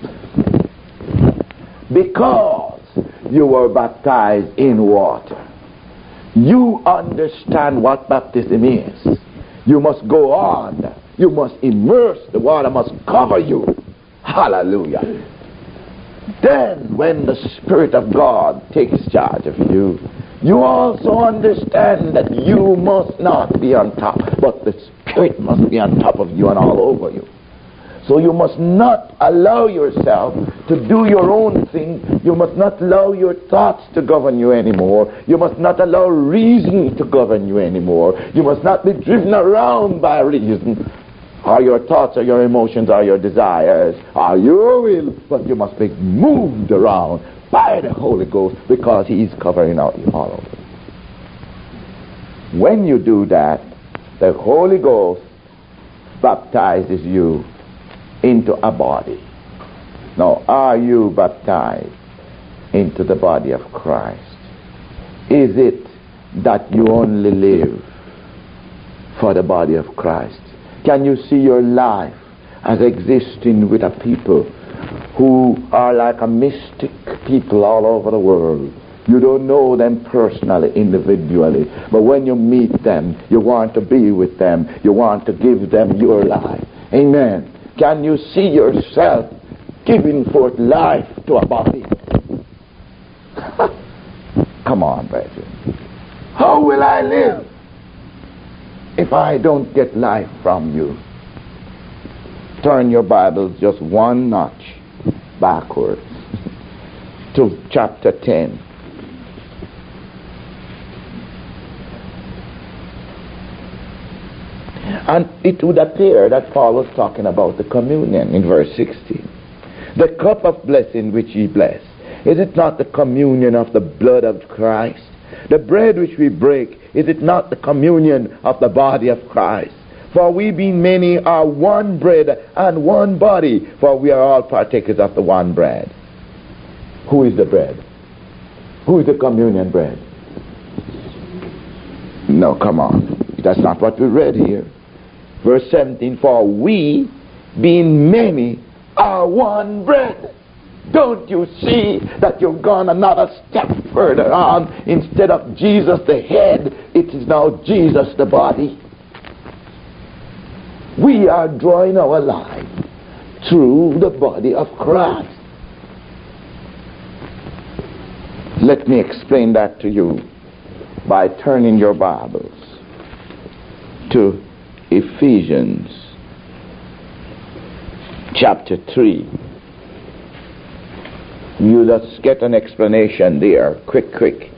Because you were baptized in water, you understand what baptism is. You must go on. You must immerse. The water must cover you. Hallelujah. Then when the Spirit of God takes charge of you, you also understand that you must not be on top, but the Spirit must be on top of you and all over you. So you must not allow yourself to do your own thing. You must not allow your thoughts to govern you anymore. You must not allow reason to govern you anymore. You must not be driven around by reason, or your thoughts, or your emotions, or your desires, or your will. But you must be moved around by the Holy Ghost, because He is covering out you all over. When you do that, the Holy Ghost baptizes you into a body. Now, are you baptized into the body of Christ? Is it that you only live for the body of Christ? Can you see your life as existing with a people who are like a mystic people all over the world? You don't know them personally, individually, but when you meet them, you want to be with them. You want to give them your life. Amen. Can you see yourself giving forth life to a body? Come on, brethren. How will I live if I don't get life from you? Turn your Bibles just one notch backwards to chapter ten. And it would appear that Paul was talking about the communion in verse sixteen. The cup of blessing which ye bless, is it not the communion of the blood of Christ? The bread which we break, is it not the communion of the body of Christ? For we being many are one bread and one body, for we are all partakers of the one bread. Who is the bread? Who is the communion bread? No, come on. That's not what we read here. Verse seventeen, for we, being many, are one bread. Don't you see that you've gone another step further on? Instead of Jesus the head, it is now Jesus the body. We are drawing our life through the body of Christ. Let me explain that to you by turning your Bibles to Ephesians chapter three. You just get an explanation there. Quick, quick.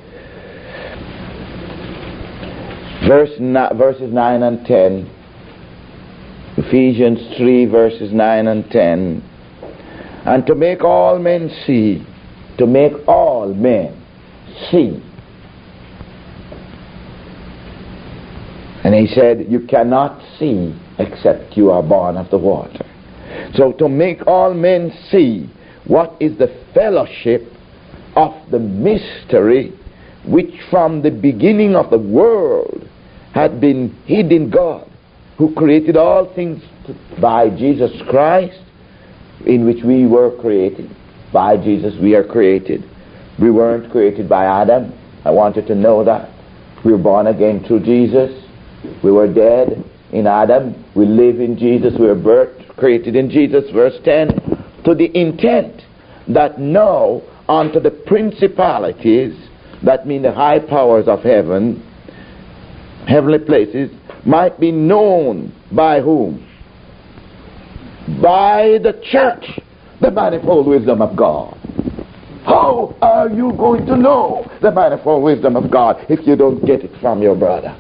Verse na- verses nine and ten. Ephesians three, verses nine and ten. And to make all men see, to make all men see. And he said, you cannot see except you are born of the water. So to make all men see what is the fellowship of the mystery which from the beginning of the world had been hid in God, who created all things by Jesus Christ, in which we were created. By Jesus we are created. We weren't created by Adam. I want you to know that. We were born again through Jesus. We were dead in Adam. We live in Jesus. We were birthed, created in Jesus. Verse ten. To the intent that now unto the principalities, that mean the high powers of heaven, heavenly places, might be known by whom? By the church, the manifold wisdom of God. How are you going to know the manifold wisdom of God if you don't get it from your brother?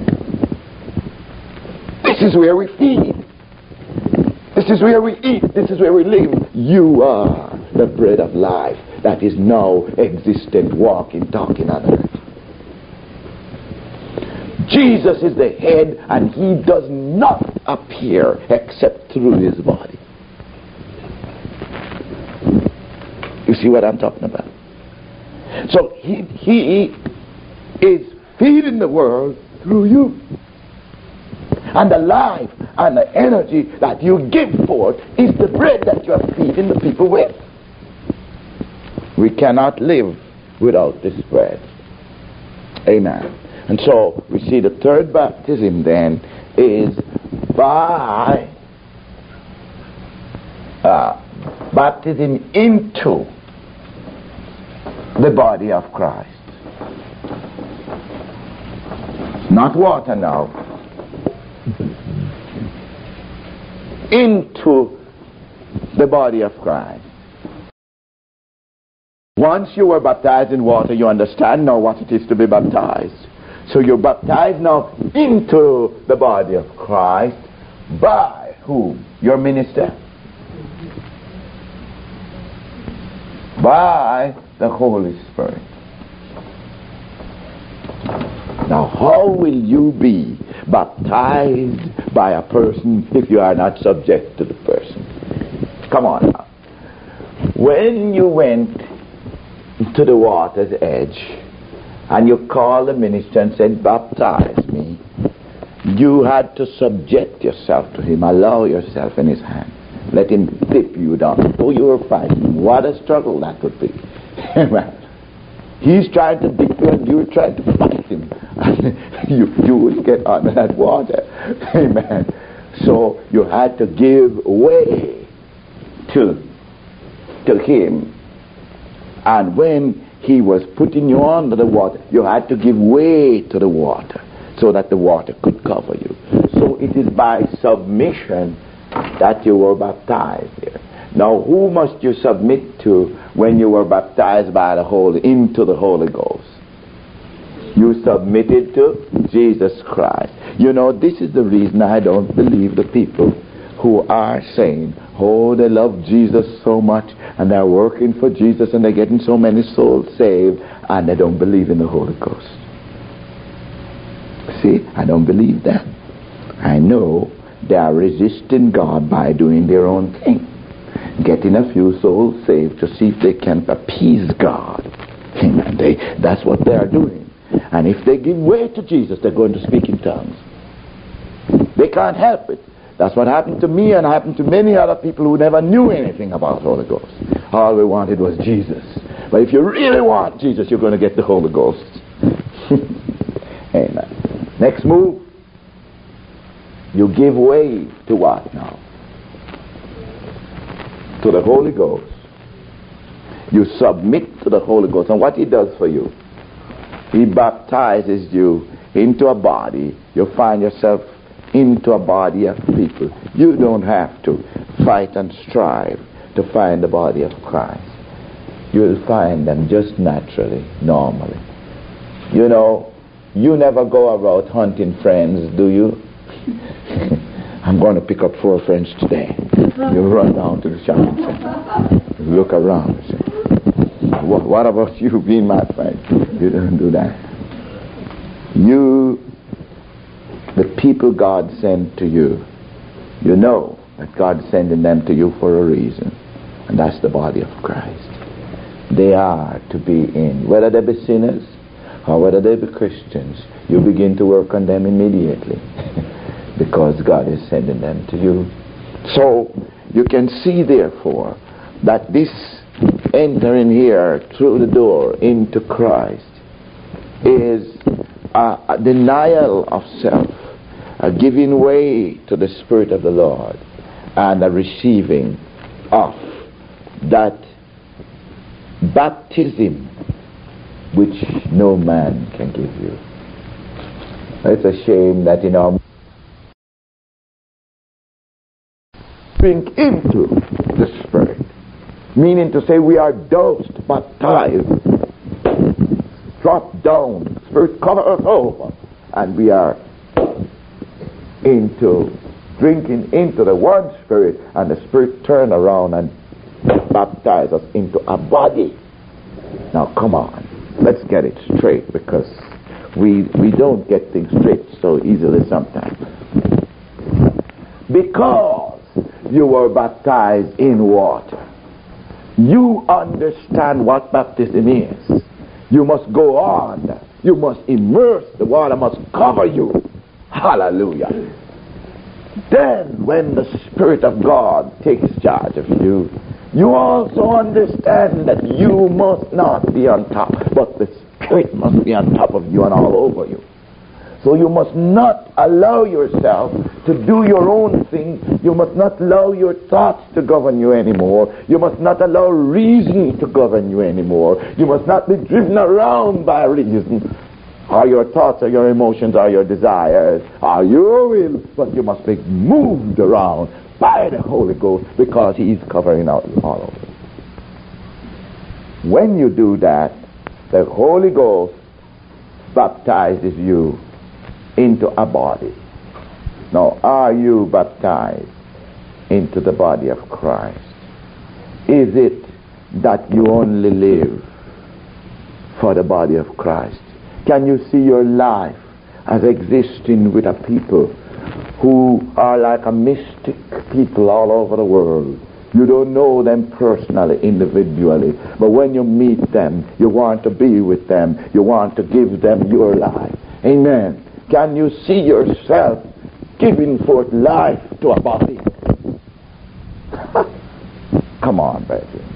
This is where we feed. This is where we eat. This is where we live. You are the bread of life that is now existent, walking, talking on earth. Jesus is the head, and he does not appear except through his body. You see what I'm talking about? So he, he is feeding the world through you. And the life and the energy that you give forth is the bread that you are feeding the people with. We cannot live without this bread. Amen. And so we see the third baptism then is by uh, baptism into the body of Christ. Not water now. Into the body of Christ. Once you were baptized in water, you understand now what it is to be baptized. So you're baptized now into the body of Christ by whom? Your minister. By the Holy Spirit. Now, how will you be baptized by a person if you are not subject to the person? Come on now. When you went to the water's edge and you called the minister and said, baptize me, you had to subject yourself to him, allow yourself in his hand. Let him dip you down. Oh, you were fighting. What a struggle that would be. He's trying to dip you and you're trying to fight him. you, you would get under that water. Amen. So you had to give way to, to him. And when he was putting you under the water, you had to give way to the water so that the water could cover you. So it is by submission that you were baptized here. Now, who must you submit to when you were baptized by the Holy into the Holy Ghost? You submitted to Jesus Christ. You know, this is the reason I don't believe the people who are saying, oh, they love Jesus so much and they're working for Jesus and they're getting so many souls saved and they don't believe in the Holy Ghost. See, I don't believe that. I know they are resisting God by doing their own thing. Getting a few souls saved to see if they can appease God. Amen. They, that's what they are doing. And if they give way to Jesus, they're going to speak in tongues. They can't help it. That's what happened to me and happened to many other people who never knew anything about the Holy Ghost. All we wanted was Jesus. But if you really want Jesus, you're going to get the Holy Ghost. Amen. Next move. You give way to what now? To the Holy Ghost. You submit to the Holy Ghost. And what he does for you, he baptizes you into a body. You find yourself into a body of people. You don't have to fight and strive to find the body of Christ. You will find them just naturally, normally. You know, you never go about hunting friends, do you? I'm going to pick up four friends today. You run down to the shopping center. Look around and say, what, what about you being my friend? You don't do that. You, the people God sent to you, you know that God's sending them to you for a reason. And that's the body of Christ. They are to be in. Whether they be sinners or whether they be Christians, you begin to work on them immediately. Because God is sending them to you. So you can see therefore that this entering here through the door into Christ is a, a denial of self, a giving way to the Spirit of the Lord, and a receiving of that baptism which no man can give you. It's a shame that in our drink into the Spirit. Meaning to say we are doused, baptized, drop down, Spirit cover us over, and we are into drinking into the one Spirit, and the Spirit turn around and baptize us into a body. Now come on, let's get it straight, because we we don't get things straight so easily sometimes. Because you were baptized in water, you understand what baptism is. You must go on. You must immerse. The water must cover you. Hallelujah. Then when the Spirit of God takes charge of you, you also understand that you must not be on top, but the Spirit must be on top of you and all over you. So you must not allow yourself to do your own thing. You must not allow your thoughts to govern you anymore. You must not allow reason to govern you anymore. You must not be driven around by reason, or your thoughts, or your emotions, or your desires, or your will. But you must be moved around by the Holy Ghost, because He is covering out all over. When you do that, the Holy Ghost baptizes you into a body. Now, are you baptized into the body of Christ? Is it that you only live for the body of Christ? Can you see your life as existing with a people who are like a mystic people all over the world? You don't know them personally, individually, but when you meet them, you want to be with them. You want to give them your life. Amen. Can you see yourself giving forth life to a body? Come on, baby.